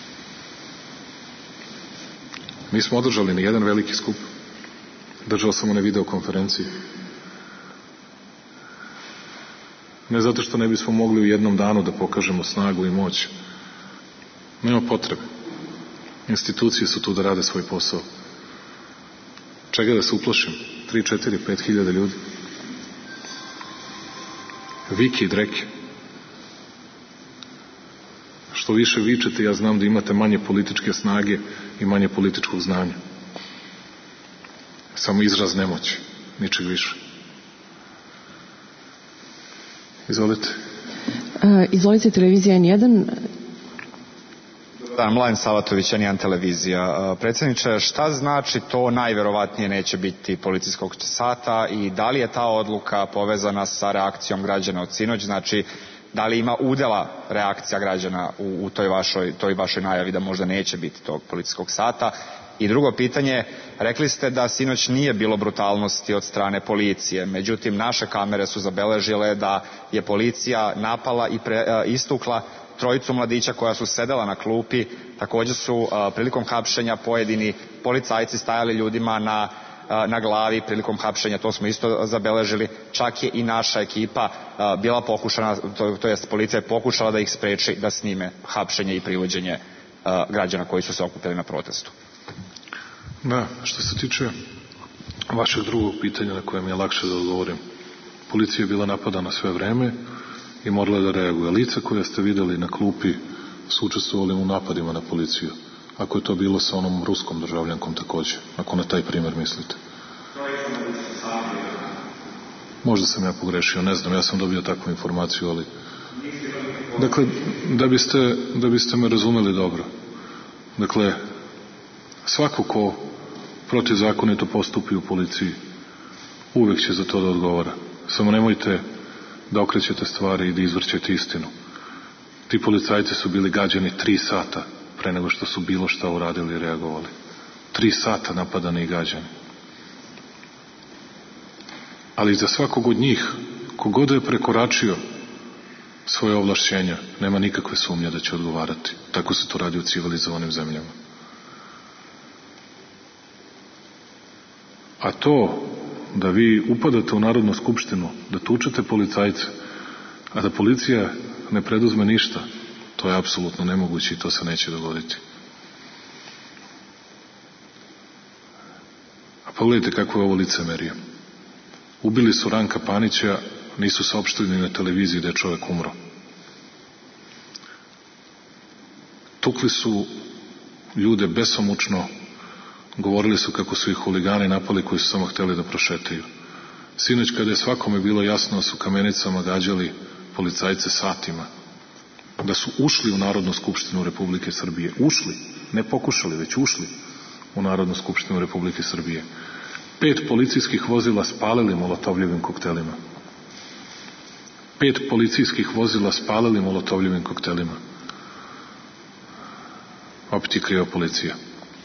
Nismo održali ni jedan veliki skup. Držao sam one videokonferencije. Ne zato što ne bismo mogli u jednom danu da pokažemo snagu i moć. Nema potrebe. Institucije su tu da rade svoj posao. Čega da se uplašim? tri, četiri, pet hiljada ljudi. Vike i dreke. Što više vičete, ja znam da imate manje političke snage i manje političkog znanja. Samo izraz nemoći, ničeg više. Izvolite. Uh, izvolite, televizija en jedan. Da, Mladen Savatović, en jedan televizija. Predsjedniče, šta znači to najverovatnije neće biti policijskog sata i da li je ta odluka povezana sa reakcijom građana od sinoć? Znači, da li ima udela reakcija građana u, u toj, vašoj, toj vašoj najavi da možda neće biti tog policijskog sata? I drugo pitanje, rekli ste da sinoć nije bilo brutalnosti od strane policije, međutim naše kamere su zabeležile da je policija napala i pre, istukla trojicu mladića koja su sedela na klupi. Također su a, prilikom hapšenja pojedini policajci stajali ljudima na, a, na glavi prilikom hapšenja, to smo isto zabeležili. Čak je i naša ekipa a, bila pokušana, to, to jest policija je pokušala da ih spreči da snime hapšenje i privođenje građana koji su se okupili na protestu. Da, što se tiče vašeg drugog pitanja na koje mi je lakše da odgovorim. Policija je bila napadana sve vreme i morala da reaguje. Lica koje ste videli na klupi su učestvovali u napadima na policiju. Ako je to bilo sa onom ruskom državljankom takođe, ako na taj primer mislite. Možda sam ja pogrešio, ne znam, ja sam dobio takvu informaciju, ali... Dakle, da biste, da biste me razumeli dobro. Dakle, svako ko protivzakonito postupi u policiji, uvek će za to da odgovara. Samo nemojte da okrećete stvari i da izvrćete istinu. Ti policajci su bili gađani tri sata pre nego što su bilo šta uradili i reagovali. Tri sata napadani i gađani. Ali za svakog od njih, kogod je prekoračio svoje ovlašćenja, nema nikakve sumnje da će odgovarati. Tako se to radi u civilizovanim zemljama. A to da vi upadate u Narodnu skupštinu, da tučete policajce, a da policija ne preduzme ništa, to je apsolutno nemoguće i to se neće dogoditi. A pogledajte kako je ovo licemerje. Ubili su Ranka Panića, nisu saopštili ni na televiziji da je čovek umro. Tukli su ljude besomučno, govorili su kako su ih huligani napali koji su samo hteli da prošetaju. Sinoć kada je svakome bilo jasno da su kamenicama gađali policajce satima, da su ušli u Narodnu skupštinu Republike Srbije, ušli, ne pokušali, već ušli u Narodnu skupštinu Republike Srbije. Pet policijskih vozila spalili molotovljivim koktelima. Pet policijskih vozila spalili molotovljivim koktelima. Opet je kriva policija.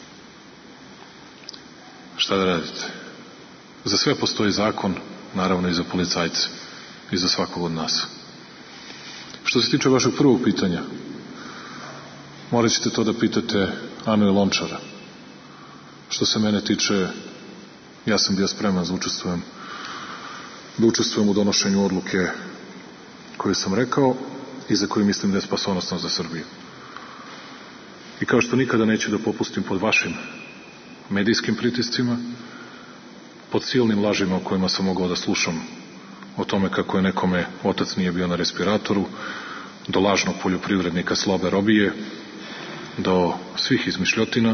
Šta da radite? Za sve postoji zakon, naravno i za policajce, i za svakog od nas. Što se tiče vašeg prvog pitanja, morat ćete to da pitate Anu i Lončara. Što se mene tiče, ja sam bio spreman da učestvujem, da učestvujem u donošenju odluke koju sam rekao i za koju mislim da je spasonosno za Srbiju. I kao što nikada neću da popustim pod vašim medijskim pritiscima, pod silnim lažima o kojima sam mogao da slušam o tome kako je nekome otac nije bio na respiratoru, do lažnog poljoprivrednika Slobe Robije, do svih izmišljotina,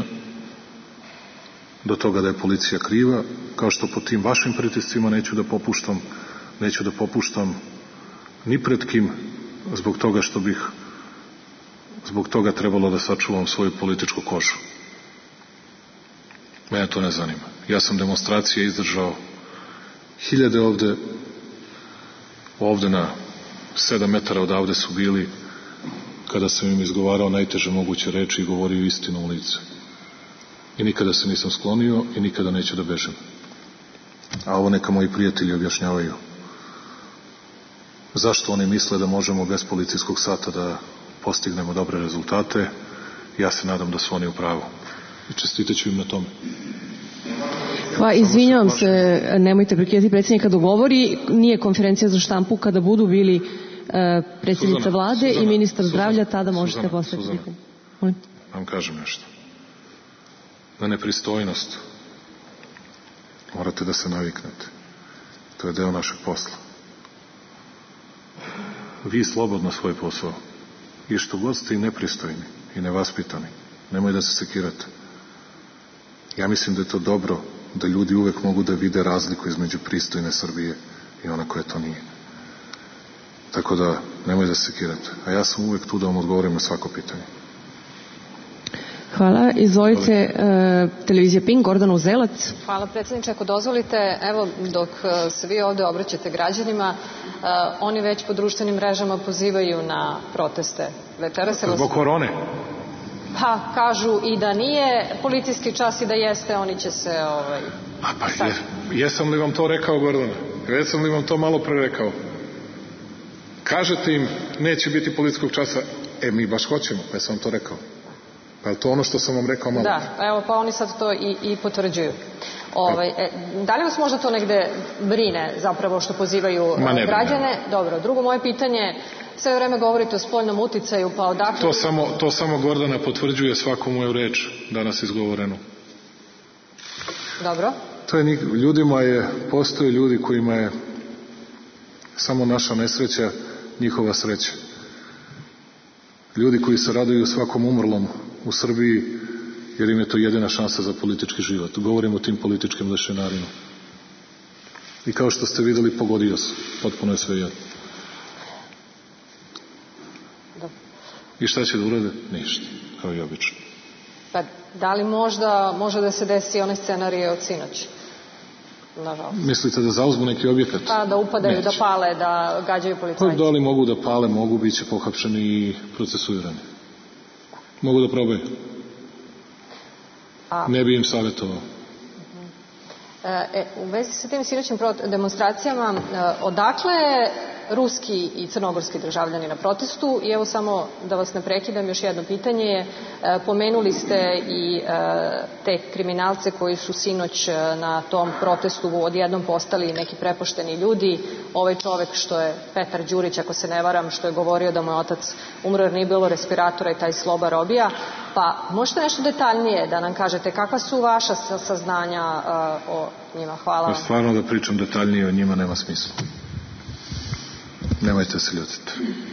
do toga da je policija kriva, kao što pod tim vašim pritiscima neću da popuštam, neću da popuštam ni pred kim, zbog toga što bih zbog toga trebalo da sačuvam svoju političku kožu. Mene to ne zanima. Ja sam demonstracije izdržao hiljade ovde, ovde na sedam metara odavde su bili kada sam im izgovarao najteže moguće reči i govorio istinu u lice. I nikada se nisam sklonio i nikada neću da bežem. A ovo neka moji prijatelji objašnjavaju. Zašto oni misle da možemo bez policijskog sata da postignemo dobre rezultate? Ja se nadam da su oni u pravu. I čestitaću im na tome. Hva, izvinjavam se, nemojte prekidati predsjednika dok govori. Nije konferencija za štampu kada budu bili uh, predsjednica Suzana, vlade Suzana, i ministar zdravlja, tada možete Suzana, postaviti Suzana, pitanje. vam kažem nešto. Na nepristojnost morate da se naviknete. To je deo našeg posla. Vi slobodno svoj posao. I što god ste i nepristojni i nevaspitani, nemoj da se sekirate. Ja mislim da je to dobro, da ljudi uvek mogu da vide razliku između pristojne Srbije i ona koja to nije. Tako da, nemoj da se sekirate. A ja sam uvek tu da vam odgovorim na svako pitanje. Hvala. Izvolite, uh, televizija Pink, Gordana Uzelac. Hvala predsjedniče. Ako dozvolite, evo dok uh, se vi ovde obraćate građanima, uh, oni već po društvenim mrežama pozivaju na proteste večeras. Zbog korone? Pa, kažu i da nije policijski čas i da jeste, oni će se... Ovaj, A pa, je, jesam li vam to rekao, Gordana? Jesam li vam to malo pre rekao? Kažete im, neće biti policijskog časa, e, mi baš hoćemo, pa sam vam to rekao. Pa je to ono što sam vam rekao malo? Da, evo, pa oni sad to i, i potvrđuju. Ovaj, e, da li vas možda to negde brine zapravo što pozivaju ne, građane? Ne. Dobro, drugo moje pitanje, sve vreme govorite o spoljnom uticaju, pa odakle... To samo, to samo Gordana potvrđuje svaku moju reč danas izgovorenu. Dobro. To je, ljudima je, postoje ljudi kojima je samo naša nesreća njihova sreća. Ljudi koji se raduju svakom umrlom u Srbiji, jer im je to jedina šansa za politički život. Govorim o tim političkim lešinarima. I kao što ste videli, pogodio se. Potpuno je sve jedno. I šta će da urade? Ništa. Kao i obično. Pa, da li možda može da se desi one scenarije od sinoć? Nažalost. Mislite da zauzmu neki objekat? Pa, da upadaju, Neće. Da pale, da gađaju policajci. Pa, da li mogu da pale, mogu, bit će pohapšeni i procesuirani. Mogu da probaju. A... Ne bi im savjetovao. E, u vezi sa tim sinoćnim demonstracijama, odakle ruski i crnogorski državljani na protestu? I evo samo da vas ne prekidam, još jedno pitanje je, pomenuli ste i te kriminalce koji su sinoć na tom protestu odjednom postali neki prepošteni ljudi. Ovaj čovek što je Petar Đurić, ako se ne varam, što je govorio da mu je otac umro jer nije bilo respiratora i taj Sloba Robija. Pa možete nešto detaljnije da nam kažete kakva su vaša saznanja uh, o njima? Hvala vam. Pa stvarno da pričam detaljnije o njima nema smisla. Nemojte se ljutiti.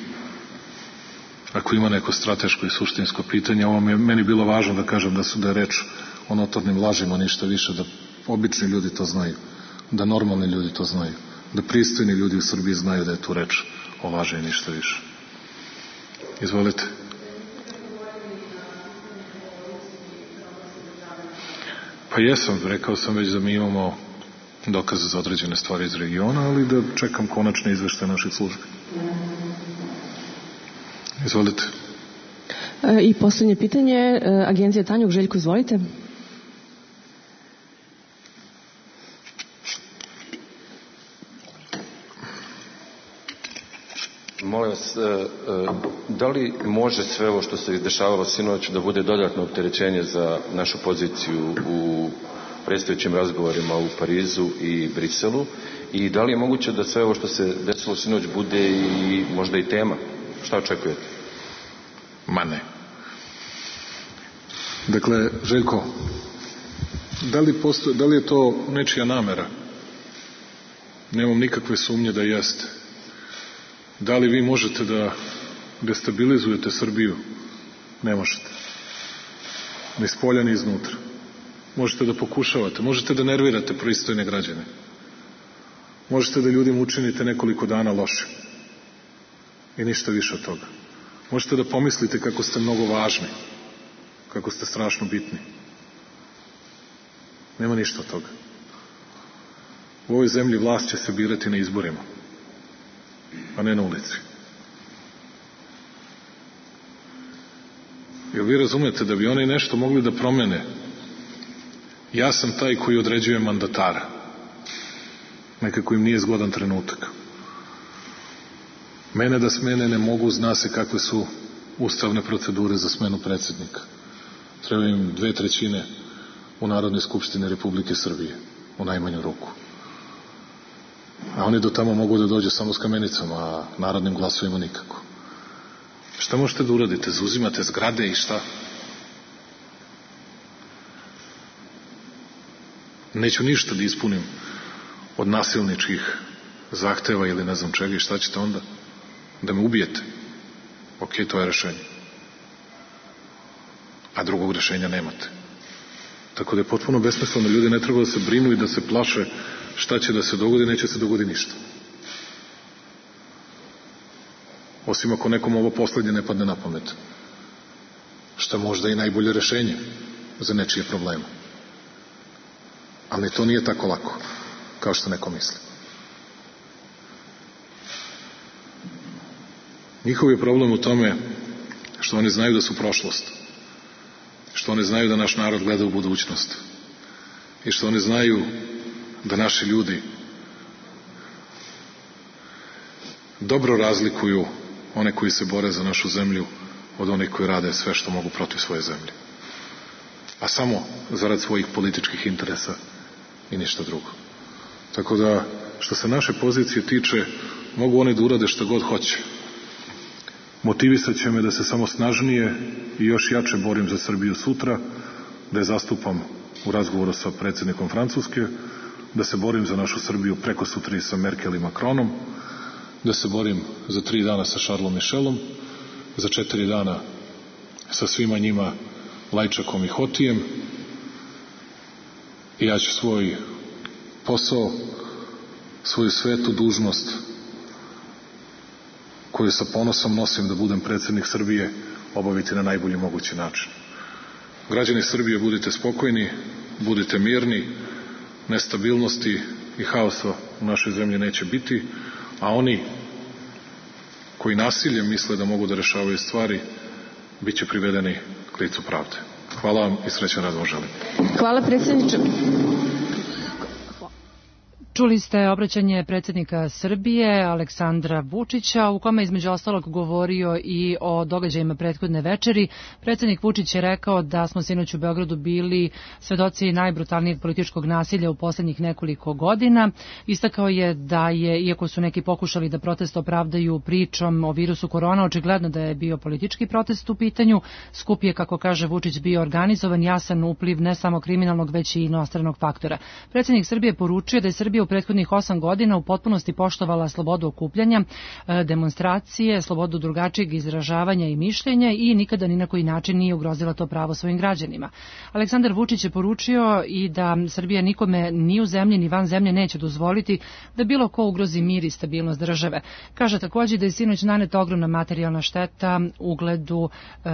Ako ima neko strateško i suštinsko pitanje, ovo mi je meni bilo važno da kažem da su da je reč o notornim lažima, ništa više, da obični ljudi to znaju, da normalni ljudi to znaju, da pristojni ljudi u Srbiji znaju da je tu reč o laži i ništa više. Izvolite. Pa jesam, rekao sam već da mi imamo dokaze za određene stvari iz regiona, ali da čekam konačne izveštaje naših službi. Izvolite. E, I posljednje pitanje, agencija Tanjug, Željko, izvolite. Molim vas, da li može sve ovo što se dešavalo sinoć da bude dodatno opterećenje za našu poziciju u predstojećim razgovorima u Parizu i Briselu, i da li je moguće da sve ovo što se desilo sinoć bude i možda i tema? Šta očekujete? Ma ne. Dakle, Željko, da li, postoje, da li je to nečija namera? Nemam nikakve sumnje da jeste. Da li vi možete da destabilizujete Srbiju? Ne možete. Ni spolja, ni iznutra. Možete da pokušavate, možete da nervirate pristojne građane. Možete da ljudima učinite nekoliko dana loše. I ništa više od toga. Možete da pomislite kako ste mnogo važni, kako ste strašno bitni. Nema ništa od toga. U ovoj zemlji vlast će se birati na izborima, a ne na ulici. Jel vi razumete da bi oni nešto mogli da promene? Ja sam taj koji određuje mandatara. Nekako im nije zgodan trenutak. Mene da smene ne mogu, zna se kakve su ustavne procedure za smenu predsjednika. Treba im dve trećine u Narodnoj skupštini Republike Srbije, u najmanju ruku. A oni do tamo mogu da dođu samo s kamenicama, a narodnim glasovima nikako. Šta možete da uradite? Zauzimate zgrade i šta? Neću ništa da ispunim od nasilničkih zahteva ili ne znam čega, i šta ćete onda? Da me ubijete? Ok, to je rešenje. A drugog rešenja nemate. Tako da je potpuno besmisleno, ljudi ne treba da se brinu i da se plaše šta će da se dogodi, neće se dogodi ništa. Osim ako nekom ovo poslednje ne padne na pamet. Šta možda i najbolje rešenje za nečije probleme. Ali to nije tako lako, kao što neko misli. Njihov je problem u tome što oni znaju da su prošlost. Što oni znaju da naš narod gleda u budućnost. I što oni znaju da naši ljudi dobro razlikuju one koji se bore za našu zemlju od onih koji rade sve što mogu protiv svoje zemlje. A samo zarad svojih političkih interesa i ništa drugo. Tako da, što se naše pozicije tiče, mogu oni da urade što god hoće. Motivisat će me da se samo snažnije i još jače borim za Srbiju sutra, da je zastupam u razgovoru sa predsjednikom Francuske, da se borim za našu Srbiju preko sutra i sa Merkel i Macronom, da se borim za tri dana sa Charlesom Michelom, za četiri dana sa svima njima Lajčakom i Hotijem, i ja ću svoj posao, svoju svetu dužnost koju sa ponosom nosim da budem predsjednik Srbije, obaviti na najbolji mogući način. Građani Srbije, budite spokojni, budite mirni, nestabilnosti i haosa u našoj zemlji neće biti, a oni koji nasiljem misle da mogu da rešavaju stvari, bit će privedeni k licu pravde. Hvala vam i srećan rad vam želim. Hvala predsjedniče. Čuli ste obraćanje predsjednika Srbije Aleksandra Vučića, u kome između ostalog govorio i o događajima prethodne večeri. Predsjednik Vučić je rekao da smo sinoć u Beogradu bili svedoci najbrutalnijeg političkog nasilja u poslednjih nekoliko godina. Istakao je da je, iako su neki pokušali da protest opravdaju pričom o virusu korona, očigledno da je bio politički protest u pitanju. Skup je, kako kaže Vučić, bio organizovan, jasan upliv ne samo kriminalnog, već i inostranog faktora. Predsjednik Srbije poručio da je Srbija u prethodnih osam godina u potpunosti poštovala slobodu okupljanja, demonstracije, slobodu drugačijeg izražavanja i mišljenja i nikada ni na koji način nije ugrozila to pravo svojim građanima. Aleksandar Vučić je poručio i da Srbija nikome ni u zemlji ni van zemlje neće dozvoliti da bilo ko ugrozi mir i stabilnost države. Kaže također da je sinoć naneta ogromna materijalna šteta ugledu,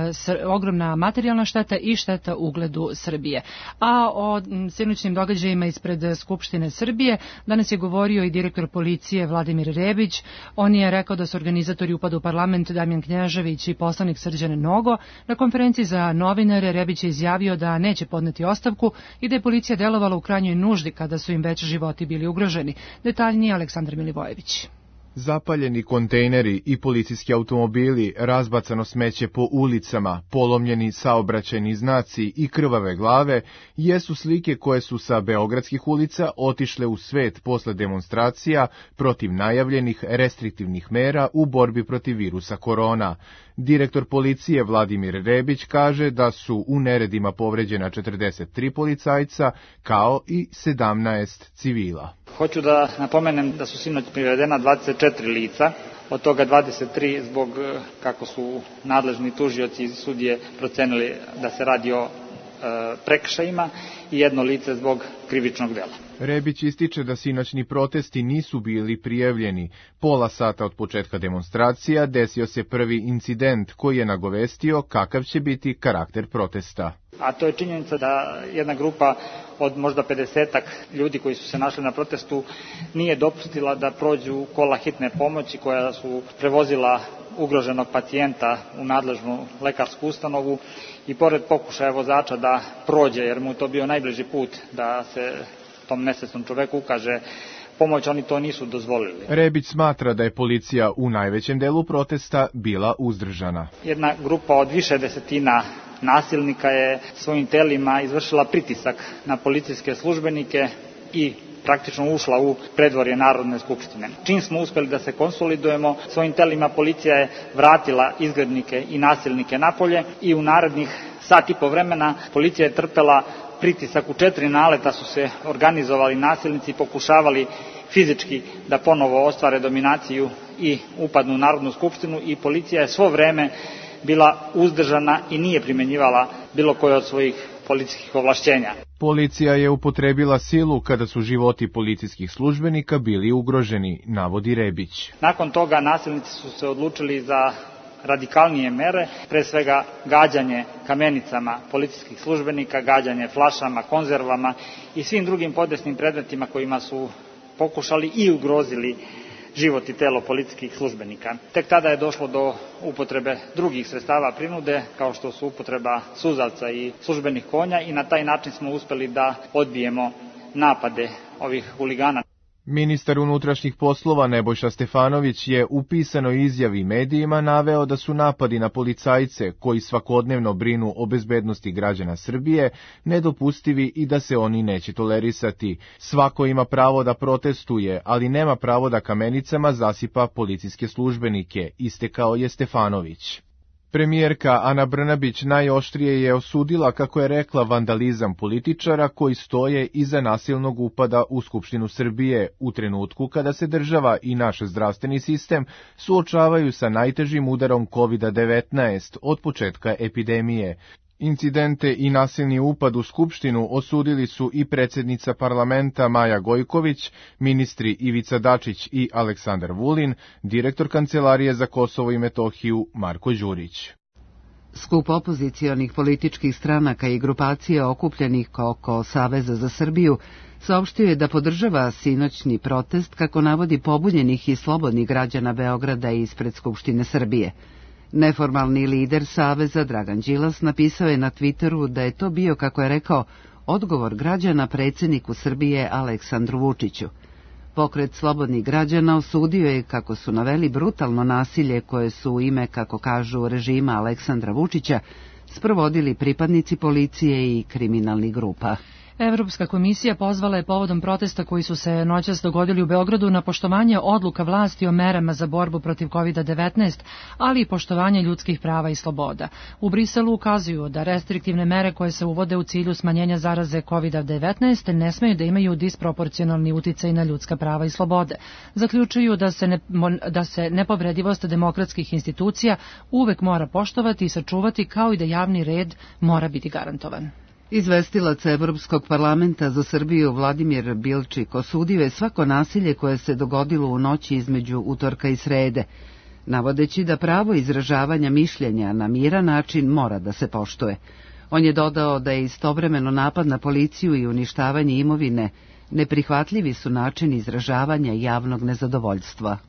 ogromna materijalna šteta i šteta ugledu Srbije. A o sinoćnim događajima ispred Skupštine Srbije danas je govorio i direktor policije Vladimir Rebić. On je rekao da su organizatori upada u parlament Damjan Knjažević i poslanik Srđan Nogo. Na konferenciji za novinare Rebić je izjavio da neće podneti ostavku i da je policija delovala u krajnjoj nuždi kada su im već životi bili ugroženi. Detaljnije Aleksandar Milivojević. Zapaljeni kontejneri i policijski automobili, razbacano smeće po ulicama, polomljeni saobraćajni znaci i krvave glave jesu slike koje su sa beogradskih ulica otišle u svet posle demonstracija protiv najavljenih restriktivnih mera u borbi protiv virusa korona. Direktor policije Vladimir Rebić kaže da su u neredima povređena četrdeset tri policajca kao i sedamnaest civila. Hoću da napomenem da su sinoć privedena dvadeset četiri lica, od toga dvadeset tri zbog, kako su nadležni tužioci i sudije procenili da se radi o e, prekršajima, i jedno lice zbog krivičnog dela. Rebić ističe da sinoćni protesti nisu bili prijavljeni. Pola sata od početka demonstracija desio se prvi incident koji je nagovestio kakav će biti karakter protesta. A to je činjenica da jedna grupa od možda pedesetak ljudi koji su se našli na protestu nije dopustila da prođu kola hitne pomoći koja su prevozila ugroženog pacijenta u nadležnu lekarsku ustanovu, i pored pokušaja vozača da prođe, jer mu to bio najbliži put da se tom nesretnom čoveku ukaže pomoć, oni to nisu dozvolili. Rebić smatra da je policija u najvećem delu protesta bila uzdržana. Jedna grupa od više desetina nasilnika je svojim telima izvršila pritisak na policijske službenike i praktično ušla u predvorje Narodne skupštine. Čim smo uspeli da se konsolidujemo, svojim telima policija je vratila izgrednike i nasilnike napolje i u narednih sat i po vremena policija je trpela pritisak. U četiri naleta su se organizovali nasilnici i pokušavali fizički da ponovo ostvare dominaciju i upadnu u Narodnu skupštinu, i policija je svo vreme bila uzdržana i nije primenjivala bilo koje od svojih policijskih ovlašćenja. Policija je upotrebila silu kada su životi policijskih službenika bili ugroženi, navodi Rebić. Nakon toga nasilnici su se odlučili za radikalnije mere, pre svega gađanje kamenicama policijskih službenika, gađanje flašama, konzervama i svim drugim podesnim predmetima kojima su pokušali i ugrozili život i telo policijskih službenika. Tek tada je došlo do upotrebe drugih sredstava prinude, kao što su upotreba suzavca i službenih konja, i na taj način smo uspeli da odbijemo napade ovih huligana. Ministar unutrašnjih poslova Nebojša Stefanović je u pisanoj izjavi medijima naveo da su napadi na policajce koji svakodnevno brinu o bezbednosti građana Srbije nedopustivi i da se oni neće tolerisati. Svako ima pravo da protestuje, ali nema pravo da kamenicama zasipa policijske službenike, istekao je Stefanović. Premijerka Ana Brnabić najoštrije je osudila, kako je rekla, vandalizam političara koji stoje iza nasilnog upada u Skupštinu Srbije u trenutku kada se država i naš zdravstveni sistem suočavaju sa najtežim udarom kovid devetnaest od početka epidemije. Incidente i nasilni upad u Skupštinu osudili su i predsjednica parlamenta Maja Gojković, ministri Ivica Dačić i Aleksandar Vulin, direktor Kancelarije za Kosovo i Metohiju Marko Đurić. Skup opozicionih političkih stranaka i grupacija okupljenih oko Saveza za Srbiju saopštio je da podržava sinoćni protest, kako navodi, pobunjenih i slobodnih građana Beograda ispred Skupštine Srbije. Neformalni lider Saveza Dragan Đilas napisao je na Twitteru da je to bio, kako je rekao, odgovor građana predsjedniku Srbije Aleksandru Vučiću. Pokret slobodnih građana osudio je, kako su naveli, brutalno nasilje koje su u ime, kako kažu, režima Aleksandra Vučića sprovodili pripadnici policije i kriminalnih grupa. Evropska komisija pozvala je povodom protesta koji su se noćas dogodili u Beogradu na poštovanje odluka vlasti o merama za borbu protiv kovid devetnaest, ali i poštovanje ljudskih prava i sloboda. U Briselu ukazuju da restriktivne mere koje se uvode u cilju smanjenja zaraze kovid devetnaest ne smeju da imaju disproporcionalni uticaj na ljudska prava i slobode. Zaključuju da se, ne, da se nepovredivost demokratskih institucija uvek mora poštovati i sačuvati, kao i da javni red mora biti garantovan. Izvestilac Evropskog parlamenta za Srbiju Vladimir Bilčik osudio je svako nasilje koje se dogodilo u noći između utorka i srede, navodeći da pravo izražavanja mišljenja na miran način mora da se poštuje. On je dodao da je istovremeno napad na policiju i uništavanje imovine neprihvatljivi su način izražavanja javnog nezadovoljstva.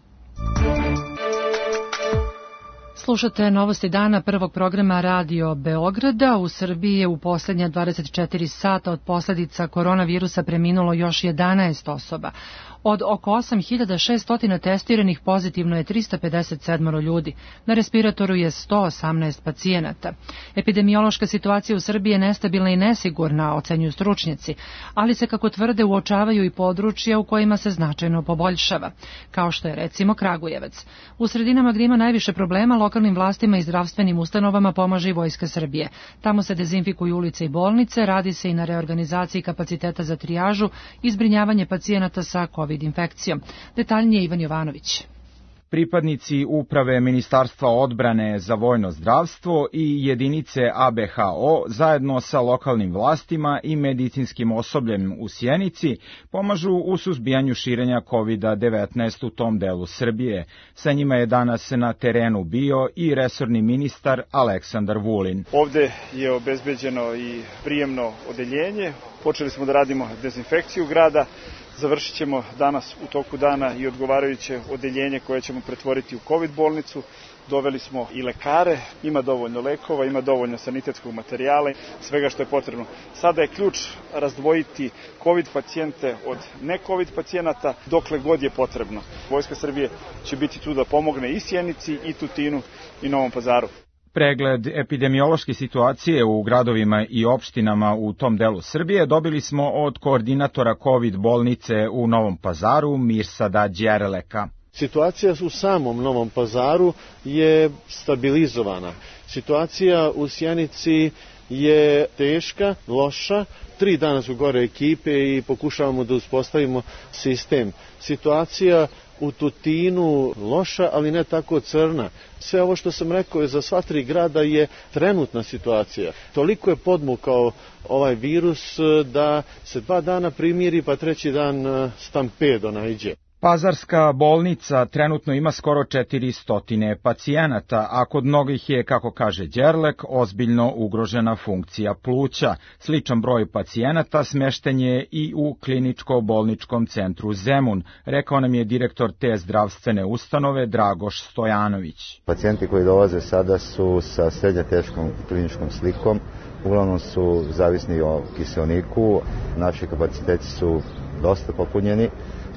Slušate novosti dana prvog programa Radio Beograda. U Srbiji je u posljednja dvadeset četiri sata od posljedica koronavirusa preminulo još jedanaest osoba. Od oko osam hiljada šesto testiranih pozitivno je tristo pedeset sedam ljudi. Na respiratoru je sto osamnaest pacijenata. Epidemiološka situacija u Srbiji je nestabilna i nesigurna, ocenjuju stručnjaci, ali se, kako tvrde, uočavaju i područja u kojima se značajno poboljšava, kao što je recimo Kragujevac. U sredinama gdje ima najviše problema, lokalnim vlastima i zdravstvenim ustanovama pomaže i Vojska Srbije. Tamo se dezinfikuju ulice i bolnice, radi se i na reorganizaciji kapaciteta za trijažu i zbrinjavanje pacijenata sa kovid infekcijom. Detaljnije Ivan Jovanović. Pripadnici Uprave Ministarstva odbrane za vojno zdravstvo i jedinice A B H O zajedno sa lokalnim vlastima i medicinskim osobljem u Sjenici pomažu u suzbijanju širenja kovid devetnaest u tom delu Srbije. Sa njima je danas na terenu bio i resorni ministar Aleksandar Vulin. Ovde je obezbeđeno i prijemno odeljenje. Počeli smo da radimo dezinfekciju grada. Završit ćemo danas u toku dana i odgovarajuće odeljenje koje ćemo pretvoriti u kovid bolnicu. Doveli smo i lekare, ima dovoljno lekova, ima dovoljno sanitetskog materijala, svega što je potrebno. Sada je ključ razdvojiti kovid pacijente od ne kovid pacijenata dokle god je potrebno. Vojska Srbije će biti tu da pomogne i Sjenici, i Tutinu, i Novom Pazaru. Pregled epidemiološke situacije u gradovima i opštinama u tom delu Srbije dobili smo od koordinatora kovid bolnice u Novom Pazaru Mirsada Đerleka. Situacija u samom Novom Pazaru je stabilizovana. Situacija u Sjenici je teška, loša. Tri dana su gore ekipe i pokušavamo da uspostavimo sistem. Situacija u Tutinu loša, ali ne tako crna. Sve ovo što sam rekao za sva tri grada je trenutna situacija. Toliko je podmukao ovaj virus da se dva dana primiri, pa treći dan stampedo naiđe. Pazarska bolnica trenutno ima skoro četiristo pacijenata, a kod mnogih je, kako kaže Đerlek, ozbiljno ugrožena funkcija pluća. Sličan broj pacijenata smešten je i u kliničko-bolničkom centru Zemun, rekao nam je direktor te zdravstvene ustanove Dragoš Stojanović. Pacijenti koji dolaze sada su sa srednje teškom kliničkom slikom, uglavnom su zavisni o kiseoniku, naši kapaciteti su dosta popunjeni.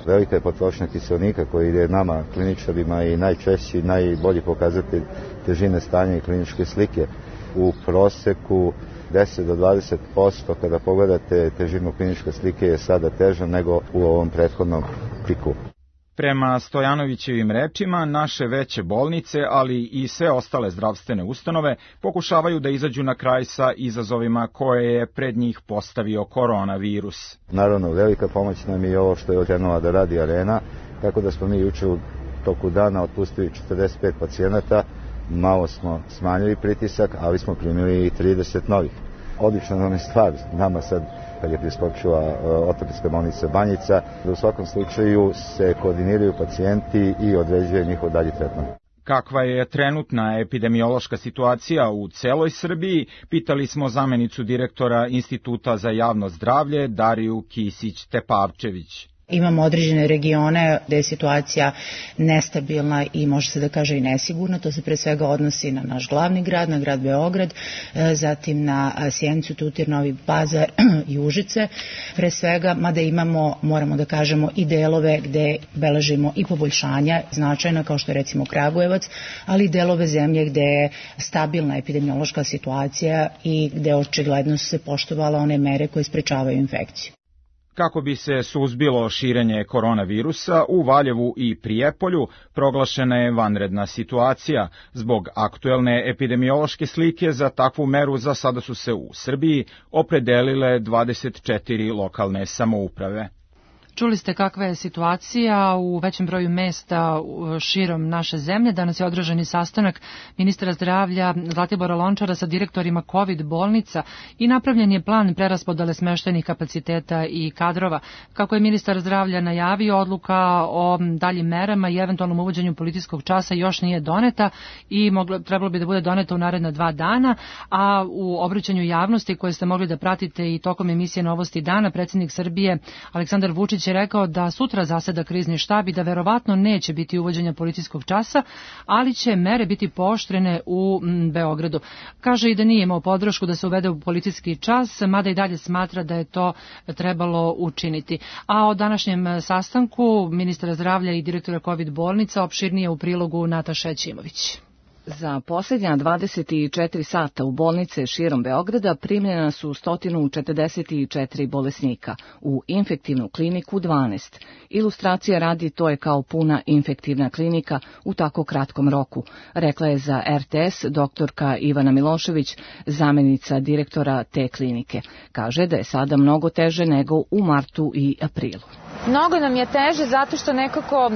Velika je potrošnja kiselnika koji je nama, kliničarima, i najčešći, najbolji pokazatelj težine stanja i kliničke slike. U proseku deset do dvadeset posto kada pogledate težinu kliničke slike je sada teža nego u ovom prethodnom piku. Prema Stojanovićevim rečima, naše veće bolnice, ali i sve ostale zdravstvene ustanove, pokušavaju da izađu na kraj sa izazovima koje je pred njih postavio koronavirus. Naravno, velika pomoć nam je ovo što je krenula da radi Arena, tako da smo mi juče u toku dana otpustili četrdeset pet pacijenata, malo smo smanjili pritisak, ali smo primili i trideset novih. Odlična nam je stvar nama sad, kad je priskočila ortopedska bolnica Banjica, da u svakom slučaju se koordiniraju pacijenti i određuje njihov dalji tretman. Kakva je trenutna epidemiološka situacija u celoj Srbiji, pitali smo zamenicu direktora Instituta za javno zdravlje Dariju Kisić-Tepavčević. Imamo određene regione gde je situacija nestabilna i može se da kaže i nesigurna. To se pre svega odnosi na naš glavni grad, na grad Beograd, zatim na Sjenicu, Tutin, Novi Pazar i Užice. Pre svega, mada imamo, moramo da kažemo, i delove gde beležimo i poboljšanja značajna, kao što je recimo Kragujevac, ali i delove zemlje gde je stabilna epidemiološka situacija i gde očigledno su se poštovala one mere koje sprečavaju infekciju. Kako bi se suzbilo širenje koronavirusa, u Valjevu i Prijepolju proglašena je vanredna situacija. Zbog aktuelne epidemiološke slike za takvu meru za sada su se u Srbiji opredelile dvadeset četiri lokalne samouprave. Čuli ste kakva je situacija u većem broju mesta širom naše zemlje. Danas je održan i sastanak ministra zdravlja Zlatibora Lončara sa direktorima COVID bolnica i napravljen je plan preraspodele smeštajnih kapaciteta i kadrova. Kako je ministar zdravlja najavio, odluka o daljim merama i eventualnom uvođenju policijskog časa još nije doneta i moglo, trebalo bi da bude doneta u naredna dva dana, a u obraćanju javnosti koje ste mogli da pratite i tokom emisije Novosti dana, predsjednik Srbije Aleksandar Vučić je rekao da sutra zaseda krizni štab i da verovatno neće biti uvođenja policijskog časa, ali će mere biti pooštrene u Beogradu. Kaže i da nije imao podršku da se uvede u policijski čas, mada i dalje smatra da je to trebalo učiniti. A o današnjem sastanku ministra zdravlja i direktora COVID bolnica opširnije u prilogu Nataša Ćimović. Za posljednja dvadeset četiri sata u bolnice širom Beograda primljena su sto četrdeset četiri bolesnika, u infektivnu kliniku dvanaest. Ilustracija radi, to je kao puna infektivna klinika u tako kratkom roku, rekla je za R T S doktorka Ivana Milošević, zamenica direktora te klinike. Kaže da je sada mnogo teže nego u martu i aprilu. Mnogo nam je teže zato što nekako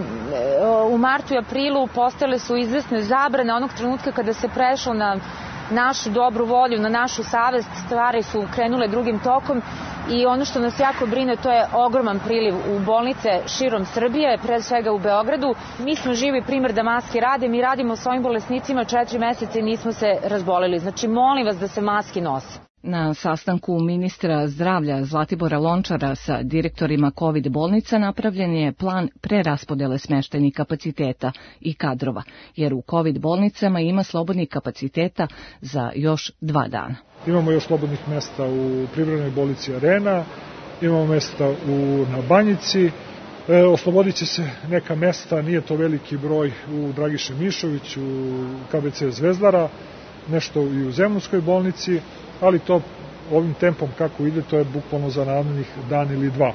u martu i aprilu postale su izvesne zabrane. Onog trenutka kada se prešlo na našu dobru volju, na našu savest, stvari su krenule drugim tokom i ono što nas jako brine, to je ogroman priliv u bolnice širom Srbije, pre svega u Beogradu. Mi smo živi primjer da maske rade, mi radimo s ovim bolesnicima četiri meseca i nismo se razboleli. Znači, molim vas da se maske nose. Na sastanku ministra zdravlja Zlatibora Lončara sa direktorima COVID bolnica napravljen je plan preraspodele smeštajnih kapaciteta i kadrova, jer u COVID bolnicama ima slobodnih kapaciteta za još dva dana. Imamo još slobodnih mesta u privremenoj bolnici Arena, imamo mesta u, na Banjici, e, oslobodit će se neka mesta, nije to veliki broj, u Dragiše Mišović, u K B C Zvezdara, nešto i u Zemunskoj bolnici, ali to ovim tempom kako ide, to je bukvalno za narednih dan ili dva.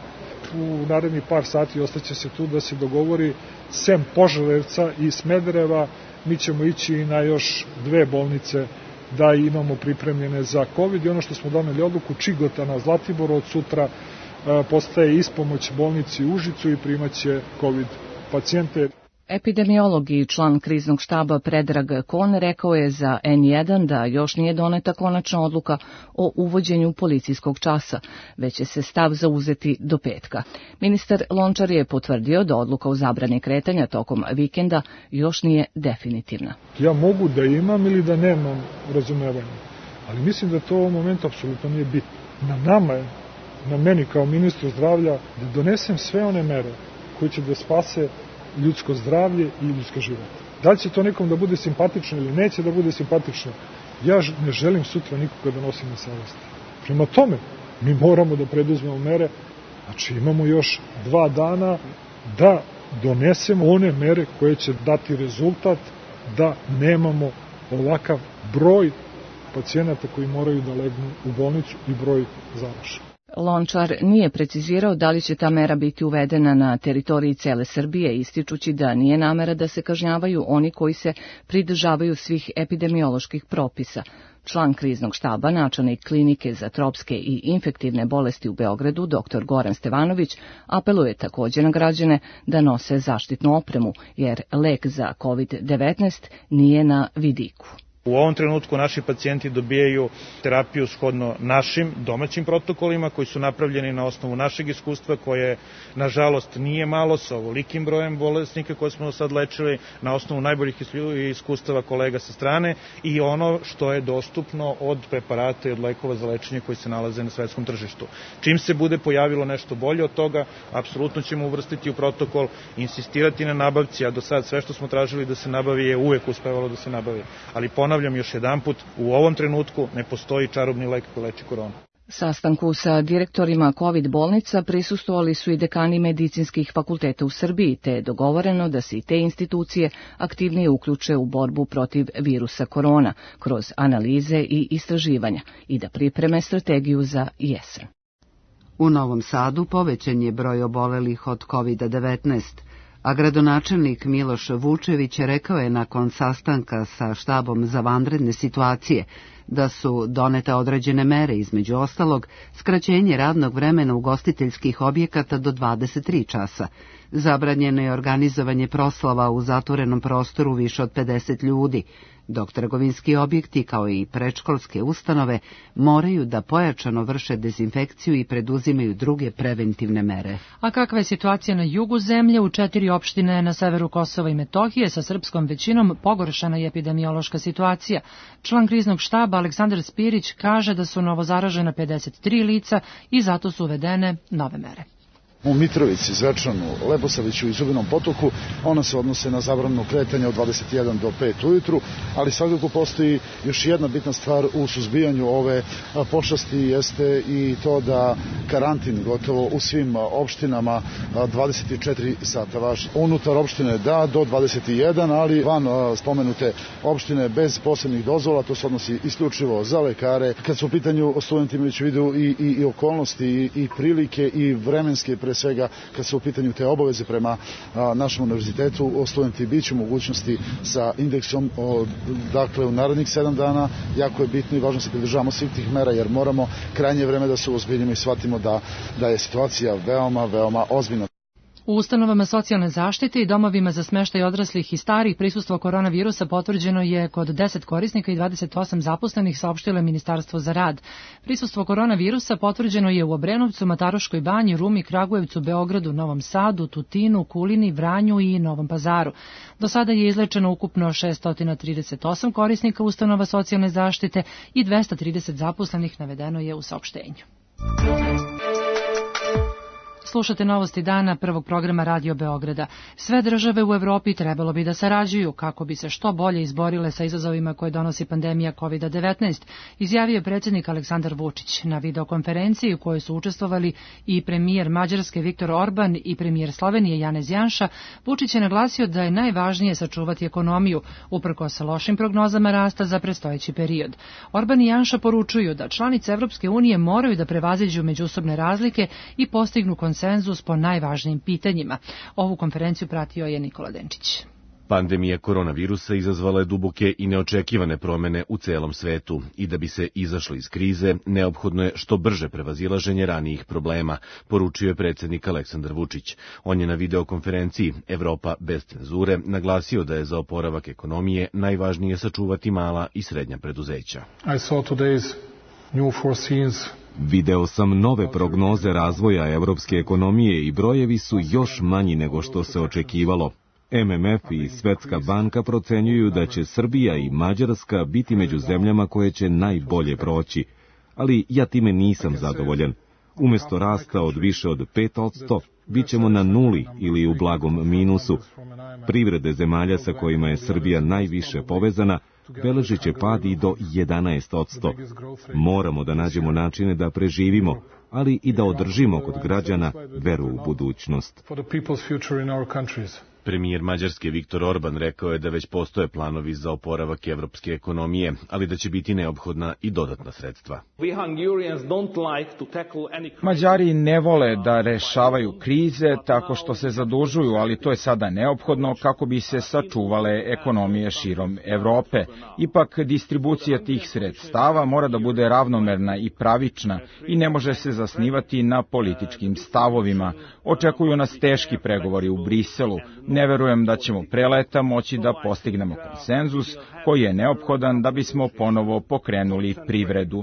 U narednih par sati ostaće se tu da se dogovori sem Požarevca i Smedereva, mi ćemo ići i na još dve bolnice da imamo pripremljene za COVID i ono što smo doneli odluku, Čigota na Zlatiboru od sutra postaje ispomoć bolnici Užicu i primaće COVID pacijente. Epidemiolog i član kriznog štaba Predrag Kon rekao je za N jedan da još nije doneta konačna odluka o uvođenju policijskog časa, već će se stav zauzeti do petka. Ministar Lončar je potvrdio da odluka o zabrani kretanja tokom vikenda još nije definitivna. Ja mogu da imam ili da nemam razumevanja, ali mislim da to u ovom momentu apsolutno nije bitno. Na nama je, na meni kao ministru zdravlja, da donesem sve one mere koje će da spase ljudsko zdravlje i ljudske živote. Da li će to nekom da bude simpatično ili neće da bude simpatično, ja ne želim sutra nikoga da nosim na savesti. Prema tome, mi moramo da preduzmemo mere, znači imamo još dva dana da donesemo one mere koje će dati rezultat da nemamo ovakav broj pacijenata koji moraju da legnu u bolnicu i broj zaraženih. Lončar nije precizirao da li će ta mera biti uvedena na teritoriji cele Srbije, ističući da nije namera da se kažnjavaju oni koji se pridržavaju svih epidemioloških propisa. Član kriznog štaba, načelnik klinike za tropske i infektivne bolesti u Beogradu, doktor Goran Stevanović, apeluje također na građane da nose zaštitnu opremu, jer lek za kovid devetnaest nije na vidiku. U ovom trenutku naši pacijenti dobijaju terapiju shodno našim domaćim protokolima koji su napravljeni na osnovu našeg iskustva koje, nažalost, nije malo sa ovolikim brojem bolesnika koje smo sad lečili, na osnovu najboljih iskustava kolega sa strane i ono što je dostupno od preparata i od lekova za lečenje koji se nalaze na svetskom tržištu. Čim se bude pojavilo nešto bolje od toga, apsolutno ćemo uvrstiti u protokol, insistirati na nabavci, a do sad sve što smo tražili da se nabavi je uvek uspevalo da se nabavi. Ali ponavljam još jedan put, u ovom trenutku ne postoji čarobni lek koji leči koronu. Sastanku sa direktorima COVID bolnica prisustvovali su i dekani medicinskih fakulteta u Srbiji, te je dogovoreno da se i te institucije aktivnije uključe u borbu protiv virusa korona, kroz analize i istraživanja i da pripreme strategiju za jesen. U Novom Sadu povećan je broj obolelih od kovid devetnaest, a gradonačelnik Miloš Vučević rekao je nakon sastanka sa štabom za vanredne situacije da su donete određene mere, između ostalog skraćenje radnog vremena ugostiteljskih objekata do dvadeset tri časa. Zabranjeno je organizovanje proslava u zatvorenom prostoru više od pedeset ljudi, dok trgovinski objekti kao i predškolske ustanove moraju da pojačano vrše dezinfekciju i preduzimaju druge preventivne mere. A kakva je situacija na jugu zemlje? U četiri opštine na severu Kosova i Metohije sa srpskom većinom pogoršana je epidemiološka situacija. Član kriznog štaba Aleksandar Spirić kaže da su novozaražena pedeset tri lica i zato su uvedene nove mere. U Mitrovici, Zvečanu, Leposaviću i Zubinom Potoku, ona se odnose na zabranu kretanja od dvadeset jedan do pet ujutru, ali svakako postoji još jedna bitna stvar u suzbijanju ove pošasti, jeste i to da karantin gotovo u svim opštinama dvadeset četiri sata važi. Unutar opštine da, do dvadeset jedan, ali van spomenute opštine bez posebnih dozvola, to se odnosi isključivo za lekare. Kad su u pitanju studenti imajući u vidu i, i, i okolnosti i, i prilike i vremenske, pre svega kad su u pitanju te obaveze prema a, našem univerzitetu, studenti biće mogućnosti sa indeksom o, dakle u narednih sedam dana. Jako je bitno i važno se pridržavamo svih tih mera jer moramo krajnje vreme da se ozbiljimo i shvatimo da, da je situacija veoma, veoma ozbiljna. U ustanovama socijalne zaštite i domovima za smeštaj odraslih i starih prisustvo koronavirusa potvrđeno je kod deset korisnika i dvadeset osam zaposlenih, saopštilo je Ministarstvo za rad. Prisustvo koronavirusa potvrđeno je u Obrenovcu, Mataruškoj banji, Rumi, Kragujevcu, Beogradu, Novom Sadu, Tutinu, Kulini, Vranju i Novom Pazaru. Do sada je izlečeno ukupno šessto trideset osam korisnika ustanova socijalne zaštite i dvesta trideset zaposlenih, navedeno je u saopštenju. Slušate novosti dana prvog programa Radio Beograda. Sve države u Evropi trebalo bi da sarađuju kako bi se što bolje izborile sa izazovima koje donosi pandemija kovid devetnaest, izjavio je predsjednik Aleksandar Vučić na videokonferenciji u kojoj su učestvovali i premijer Mađarske Viktor Orban i premijer Slovenije Janez Janša. Vučić je naglasio da je najvažnije sačuvati ekonomiju, uprkos lošim prognozama rasta za predstojeći period. Orban i Janša poručuju da članice Evropske unije moraju da prevaziđu međusobne razlike i postignu konsenzus po najvažnijim pitanjima. Ovu konferenciju pratio je Nikola Denčić. Pandemija koronavirusa izazvala je duboke i neočekivane promene u celom svetu i da bi se izašlo iz krize, neophodno je što brže prevazilaženje ranijih problema, poručio je predsjednik Aleksandar Vučić. On je na videokonferenciji Evropa bez cenzure naglasio da je za oporavak ekonomije najvažnije sačuvati mala i srednja preduzeća. I saw today's new foreseens. Video sam nove prognoze razvoja evropske ekonomije i brojevi su još manji nego što se očekivalo. M M F i Svetska banka procenjuju da će Srbija i Mađarska biti među zemljama koje će najbolje proći, ali ja time nisam zadovoljan. Umjesto rasta od više od pet posto, bit ćemo na nuli ili u blagom minusu. Privrede zemalja sa kojima je Srbija najviše povezana beležit će pad i do jedanaest posto. Moramo da nađemo načine da preživimo. ali i da održimo kod građana veru u budućnost. Premijer Mađarske Viktor Orban rekao je da već postoje planovi za oporavak evropske ekonomije, ali da će biti neophodna i dodatna sredstva. Mađari ne vole da rešavaju krize tako što se zadužuju, ali to je sada neophodno kako bi se sačuvale ekonomije širom Evrope. Ipak, distribucija tih sredstava mora da bude ravnomerna i pravična i ne može se zasnivati na političkim stavovima. Očekuju nas teški pregovori u Briselu. Ne verujem da ćemo pre leta moći da postignemo konsenzus koji je neophodan da bismo ponovo pokrenuli privredu.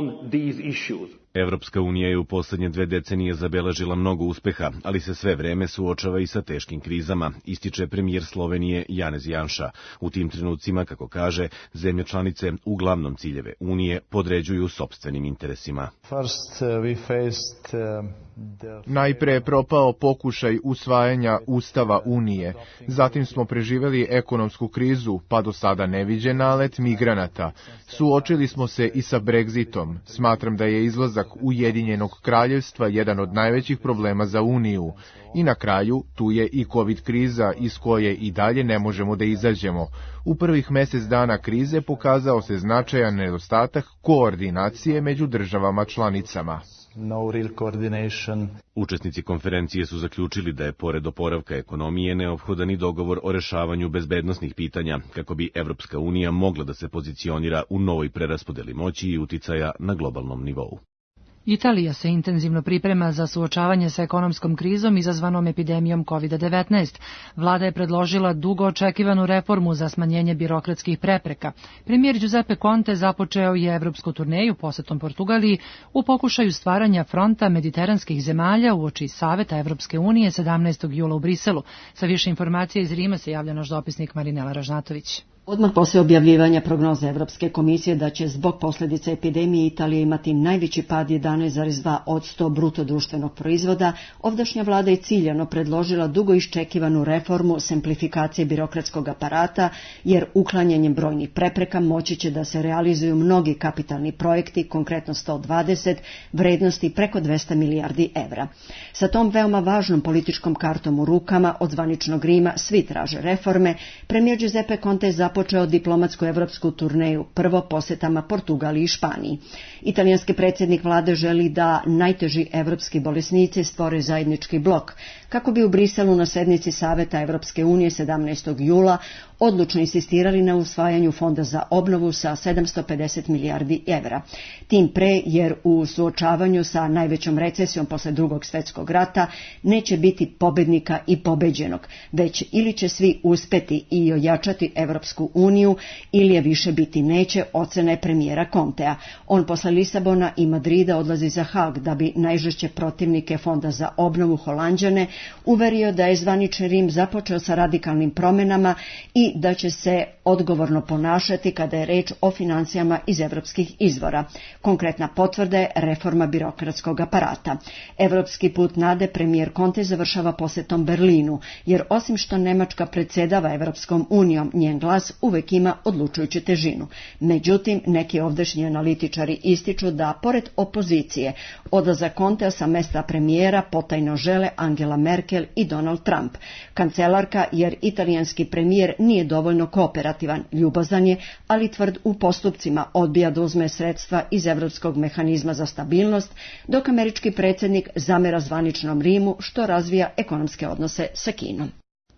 Evropska unija je u poslednje dve decenije zabeležila mnogo uspeha, ali se sve vreme suočava i sa teškim krizama, ističe premijer Slovenije Janez Janša. U tim trenucima, kako kaže, zemlje članice uglavnom ciljeve Unije podređuju sopstvenim interesima. First, uh, we faced, uh, Najpre je propao pokušaj usvajanja Ustava Unije, zatim smo preživeli ekonomsku krizu, pa do sada neviđen nalet migranata. Suočili smo se i sa Brexitom. Smatram da je izlazak Ujedinjenog kraljevstva jedan od najvećih problema za Uniju. I na kraju, tu je i COVID kriza iz koje i dalje ne možemo da izađemo. U prvih mesec dana krize pokazao se značajan nedostatak koordinacije među državama članicama. No real coordination. Učesnici konferencije su zaključili da je pored oporavka ekonomije neophodan i dogovor o rešavanju bezbednosnih pitanja, kako bi Evropska unija mogla da se pozicionira u novoj preraspodeli moći i uticaja na globalnom nivou. Italija se intenzivno priprema za suočavanje sa ekonomskom krizom izazvanom epidemijom kovid devetnaest. Vlada je predložila dugo očekivanu reformu za smanjenje birokratskih prepreka. Premijer Giuseppe Conte započeo je evropsku turneju posetom Portugaliji u pokušaju stvaranja fronta mediteranskih zemalja uoči Saveta Evropske unije sedamnaestog jula u Briselu. Sa više informacija iz Rima se javlja naš dopisnik Marinela Ražnatović. Odmah posle objavljivanja prognoze Evropske komisije da će zbog posljedica epidemije Italija imati najveći pad jedanaest zarez dva posto bruto društvenog proizvoda, ovdašnja vlada je ciljano predložila dugo iščekivanu reformu simplifikacije birokratskog aparata, jer uklanjanjem brojnih prepreka moći će da se realizuju mnogi kapitalni projekti, konkretno sto dvadeset, vrednosti preko dvesta milijardi evra. Sa tom veoma važnom političkom kartom u rukama od zvaničnog Rima svi traže reforme. Premijer Giuseppe Conte je započeo počeo diplomatsku evropsku turneju, prvo posetama Portugaliji i Španiji. Italijanski predsjednik vlade želi da najteži evropski bolesnici stvore zajednički blok, kako bi u Briselu na sednici Saveta Evropske unije sedamnaestog jula odlučno insistirali na usvajanju fonda za obnovu sa sedamsto pedeset milijardi evra. Tim pre, jer u suočavanju sa najvećom recesijom posle drugog svjetskog rata neće biti pobednika i pobeđenog, već ili će svi uspeti i ojačati Evropsku uniju, ili je više biti neće, ocena je premijera Contea. On posle Lisabona i Madrida odlazi za Haag da bi najžešće protivnike fonda za obnovu Holanđane uverio da je zvanični Rim započeo sa radikalnim promenama i da će se odgovorno ponašati kada je reč o financijama iz evropskih izvora. Konkretna potvrda je reforma birokratskog aparata. Evropski put nade premijer Conte završava posetom Berlinu, jer osim što Nemačka predsjedava Evropskom unijom, njen glas uvek ima odlučujuću težinu. Međutim, neki ovdašnji analitičari ističu da, pored opozicije, odlazak Contea sa mesta premijera potajno žele Angela Merkel i Donald Trump. Kancelarka, jer italijanski premijer nije dovoljno kooperativan, ljubazan je, ali tvrd u postupcima, odbija da uzme sredstva iz Evropskog mehanizma za stabilnost, dok američki predsjednik zamera zvaničnom Rimu što razvija ekonomske odnose sa Kinom.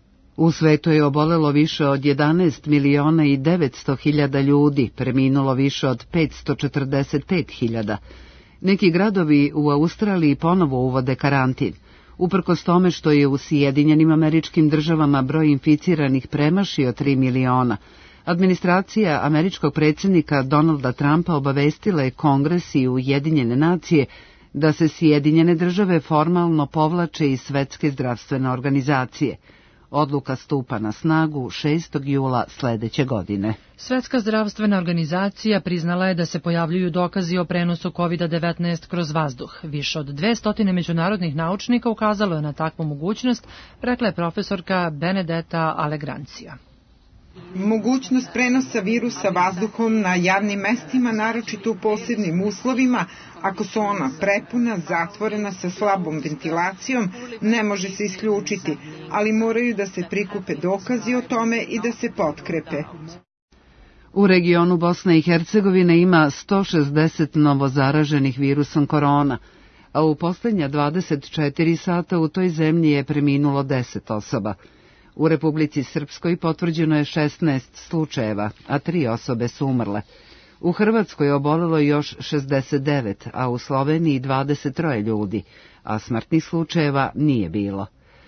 U svetu je obolelo više od jedanaest miliona i devetsto hiljada ljudi, preminulo više od petsto četrdeset pet hiljada. Neki gradovi u Australiji ponovo uvode karantin. Uprkos tome što je u Sjedinjenim Američkim Državama broj inficiranih premašio tri miliona, administracija američkog predsjednika Donalda Trumpa obavestila je Kongres i Ujedinjene nacije da se Sjedinjene Države formalno povlače iz Svetske zdravstvene organizacije. Odluka stupa na snagu šestog jula sledeće godine. Svetska zdravstvena organizacija priznala je da se pojavljuju dokazi o prenosu kovid devetnaest kroz vazduh. Više od dvesta međunarodnih naučnika ukazalo je na takvu mogućnost, rekla je profesorka Benedetta Allegrancija. Mogućnost prenosa virusa vazduhom na javnim mestima, naročito u posebnim uslovima, ako su ona prepuna, zatvorena sa slabom ventilacijom, ne može se isključiti, ali moraju da se prikupe dokazi o tome i da se potkrepe. U regionu Bosne i Hercegovine ima sto šezdeset novozaraženih virusom korona, a u poslednja dvadeset četiri sata u toj zemlji je preminulo deset osoba. U Republici Srpskoj potvrđeno je šesnaest slučajeva, a tri osobe su umrle. U Hrvatskoj je obolelo još šezdeset devet, a u Sloveniji dvadeset tri ljudi, a smrtnih slučajeva nije bilo.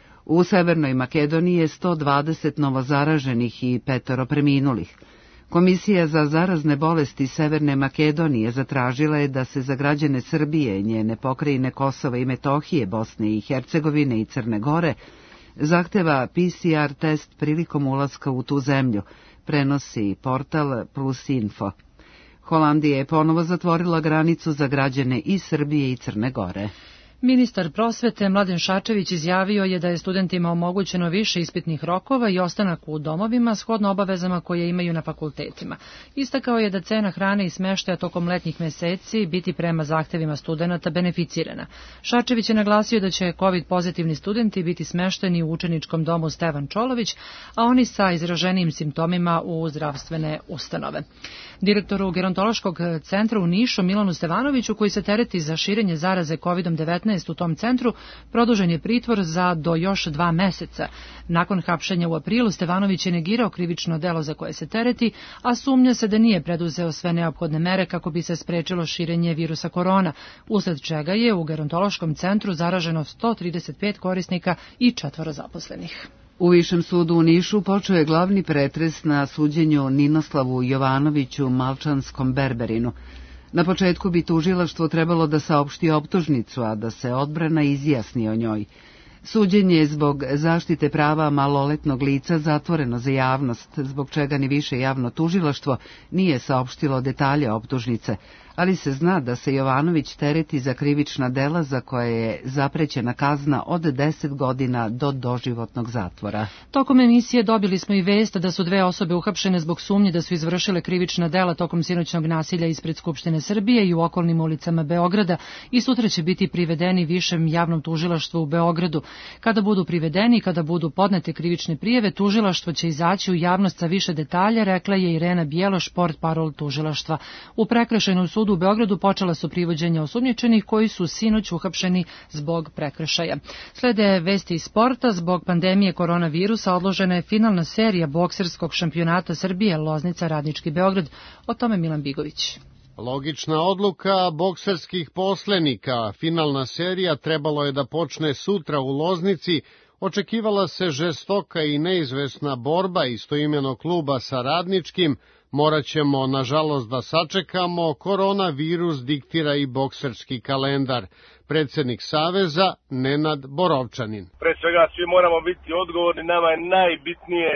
U Severnoj Makedoniji je sto dvadeset novozaraženih i petoro preminulih. Komisija za zarazne bolesti Severne Makedonije zatražila je da se za građane Srbije, njene pokrajine Kosova i Metohije, Bosne i Hercegovine i Crne Gore zahteva P C R test prilikom ulaska u tu zemlju, prenosi portal Plus Info. Holandija je ponovo zatvorila granicu za građane i Srbije i Crne Gore. Ministar prosvete Mladen Šarčević izjavio je da je studentima omogućeno više ispitnih rokova i ostanak u domovima shodno obavezama koje imaju na fakultetima. Istakao je da cena hrane i smeštaja tokom letnjih meseci biti prema zahtevima studenata beneficirana. Šarčević je naglasio da će COVID pozitivni studenti biti smešteni u učeničkom domu Stevan Čolović, a oni sa izraženijim simptomima u zdravstvene ustanove. Direktoru gerontološkog centra u Nišu Milanu Stevanoviću, koji se tereti za širenje zaraze kovidom devetnaest u tom centru, produžen je pritvor za do još dva meseca. Nakon hapšenja u aprilu, Stevanović je negirao krivično delo za koje se tereti, a sumnja se da nije preduzeo sve neophodne mere kako bi se sprečilo širenje virusa korona, usled čega je u gerontološkom centru zaraženo sto trideset pet korisnika i četvoro zaposlenih. U Višem sudu u Nišu počeo je glavni pretres na suđenju Ninoslavu Jovanoviću Malčanskom Berberinu. Na početku bi tužilaštvo trebalo da saopšti optužnicu, a da se odbrana izjasni o njoj. Suđenje je zbog zaštite prava maloletnog lica zatvoreno za javnost, zbog čega ni više javno tužilaštvo nije saopštilo detalje optužnice, ali se zna da se Jovanović tereti za krivična dela za koje je zaprećena kazna od deset godina do doživotnog zatvora. Tokom emisije dobili smo i vest da su dve osobe uhapšene zbog sumnje da su izvršile krivična dela tokom sinoćnog nasilja ispred Skupštine Srbije i u okolnim ulicama Beograda i sutra će biti privedeni Višem javnom tužilaštvu u Beogradu. Kada budu privedeni i kada budu podnete krivične prijave, tužilaštvo će izaći u javnost sa više detalja, rekla je Irena Bjeloš, portparol tužilaštva. U prekršajnom sudu u Beogradu počela su privođenja osumnjičenih koji su sinoć uhapšeni zbog prekršaja. Slede vesti iz sporta. Zbog pandemije koronavirusa odložena je finalna serija bokserskog šampionata Srbije Loznica Radnički Beograd. O tome Milan Bigović. Logična odluka bokserskih poslenika. Finalna serija trebalo je da počne sutra u Loznici. Očekivala se žestoka i neizvesna borba istoimenog kluba sa Radničkim. Morat ćemo, nažalost, da sačekamo. Koronavirus diktira i bokserski kalendar. Predsjednik Saveza Nenad Borovčanin. Pre svega svi moramo biti odgovorni. Nama je najbitnije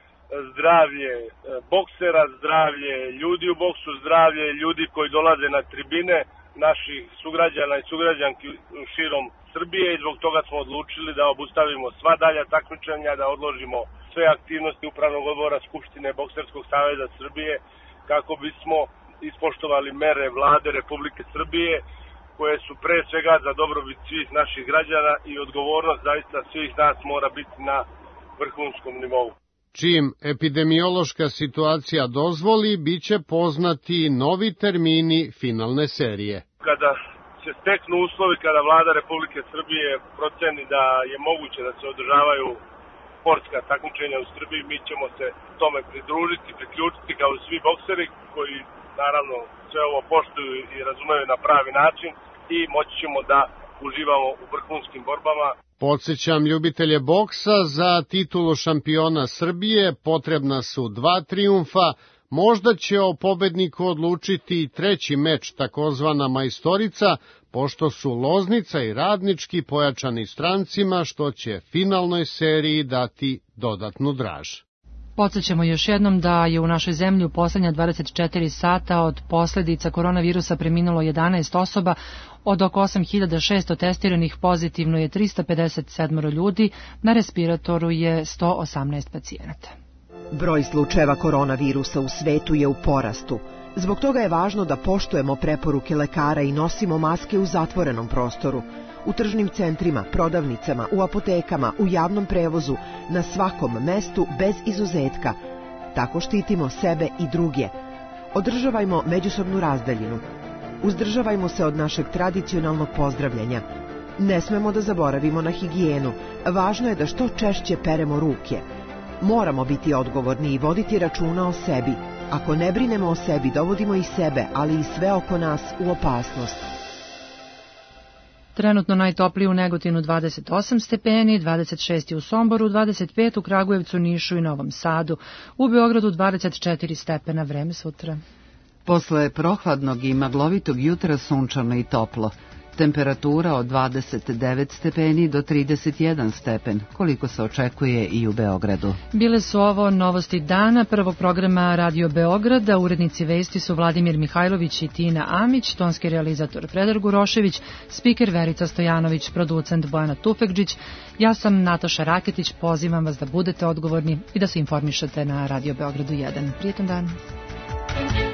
zdravlje boksera, zdravlje ljudi u boksu, zdravlje ljudi koji dolaze na tribine, naših sugrađana i sugrađanki širom Srbije i zbog toga smo odlučili da obustavimo sva dalja takmičenja, da odložimo sve aktivnosti Upravnog odbora Skupštine Bokserskog saveza Srbije kako bismo ispoštovali mere vlade Republike Srbije koje su pre svega za dobrobit svih naših građana i odgovornost zaista svih nas mora biti na vrhunskom nivou. Čim epidemiološka situacija dozvoli, bit će poznati novi termini finalne serije. Kada se steknu uslovi, kada vlada Republike Srbije proceni da je moguće da se održavaju sportska takmičenja u Srbiji, mi ćemo se tome pridružiti, priključiti kao svi bokseri koji naravno sve ovo poštuju i razumeju na pravi način i moći ćemo da uživamo u vrhunskim borbama. Podsjećam ljubitelje boksa, za titulu šampiona Srbije potrebna su dva trijumfa, možda će o pobedniku odlučiti i treći meč, takozvana majstorica, pošto su Loznica i Radnički pojačani strancima, što će finalnoj seriji dati dodatnu draž. Podsjećamo još jednom da je u našoj zemlji u poslednja dvadeset četiri sata od posledica koronavirusa preminulo jedanaest osoba, od oko osam hiljada šesto testiranih pozitivno je trista pedeset sedam ljudi, na respiratoru je sto osamnaest pacijenata. Broj slučajeva koronavirusa u svetu je u porastu. Zbog toga je važno da poštujemo preporuke lekara i nosimo maske u zatvorenom prostoru. U tržnim centrima, prodavnicama, u apotekama, u javnom prevozu, na svakom mestu bez izuzetka. Tako štitimo sebe i druge. Održavajmo međusobnu razdaljinu. Uzdržavajmo se od našeg tradicionalnog pozdravljanja. Ne smemo da zaboravimo na higijenu. Važno je da što češće peremo ruke. Moramo biti odgovorni i voditi računa o sebi. Ako ne brinemo o sebi, dovodimo i sebe, ali i sve oko nas u opasnost. Trenutno najtoplije u Negotinu dvadeset osam stepeni, dvadeset šest u Somboru, dvadeset pet u Kragujevcu, Nišu i Novom Sadu. U Beogradu dvadeset četiri stepena, vreme sutra. Posle prohladnog i maglovitog jutra sunčano i toplo. Temperatura od dvadeset devet stepeni do trideset jedan stepen, koliko se očekuje i u Beogradu. Bile su ovo novosti dana prvog programa Radio Beograda. Urednici vesti su Vladimir Mihajlović i Tina Amić, tonski realizator Fredar Gurošević, spiker Verica Stojanović, producent Bojana Tufekđić. Ja sam Nataša Raketić, pozivam vas da budete odgovorni i da se informišete na Radio Beogradu jedan. Prijetan dan.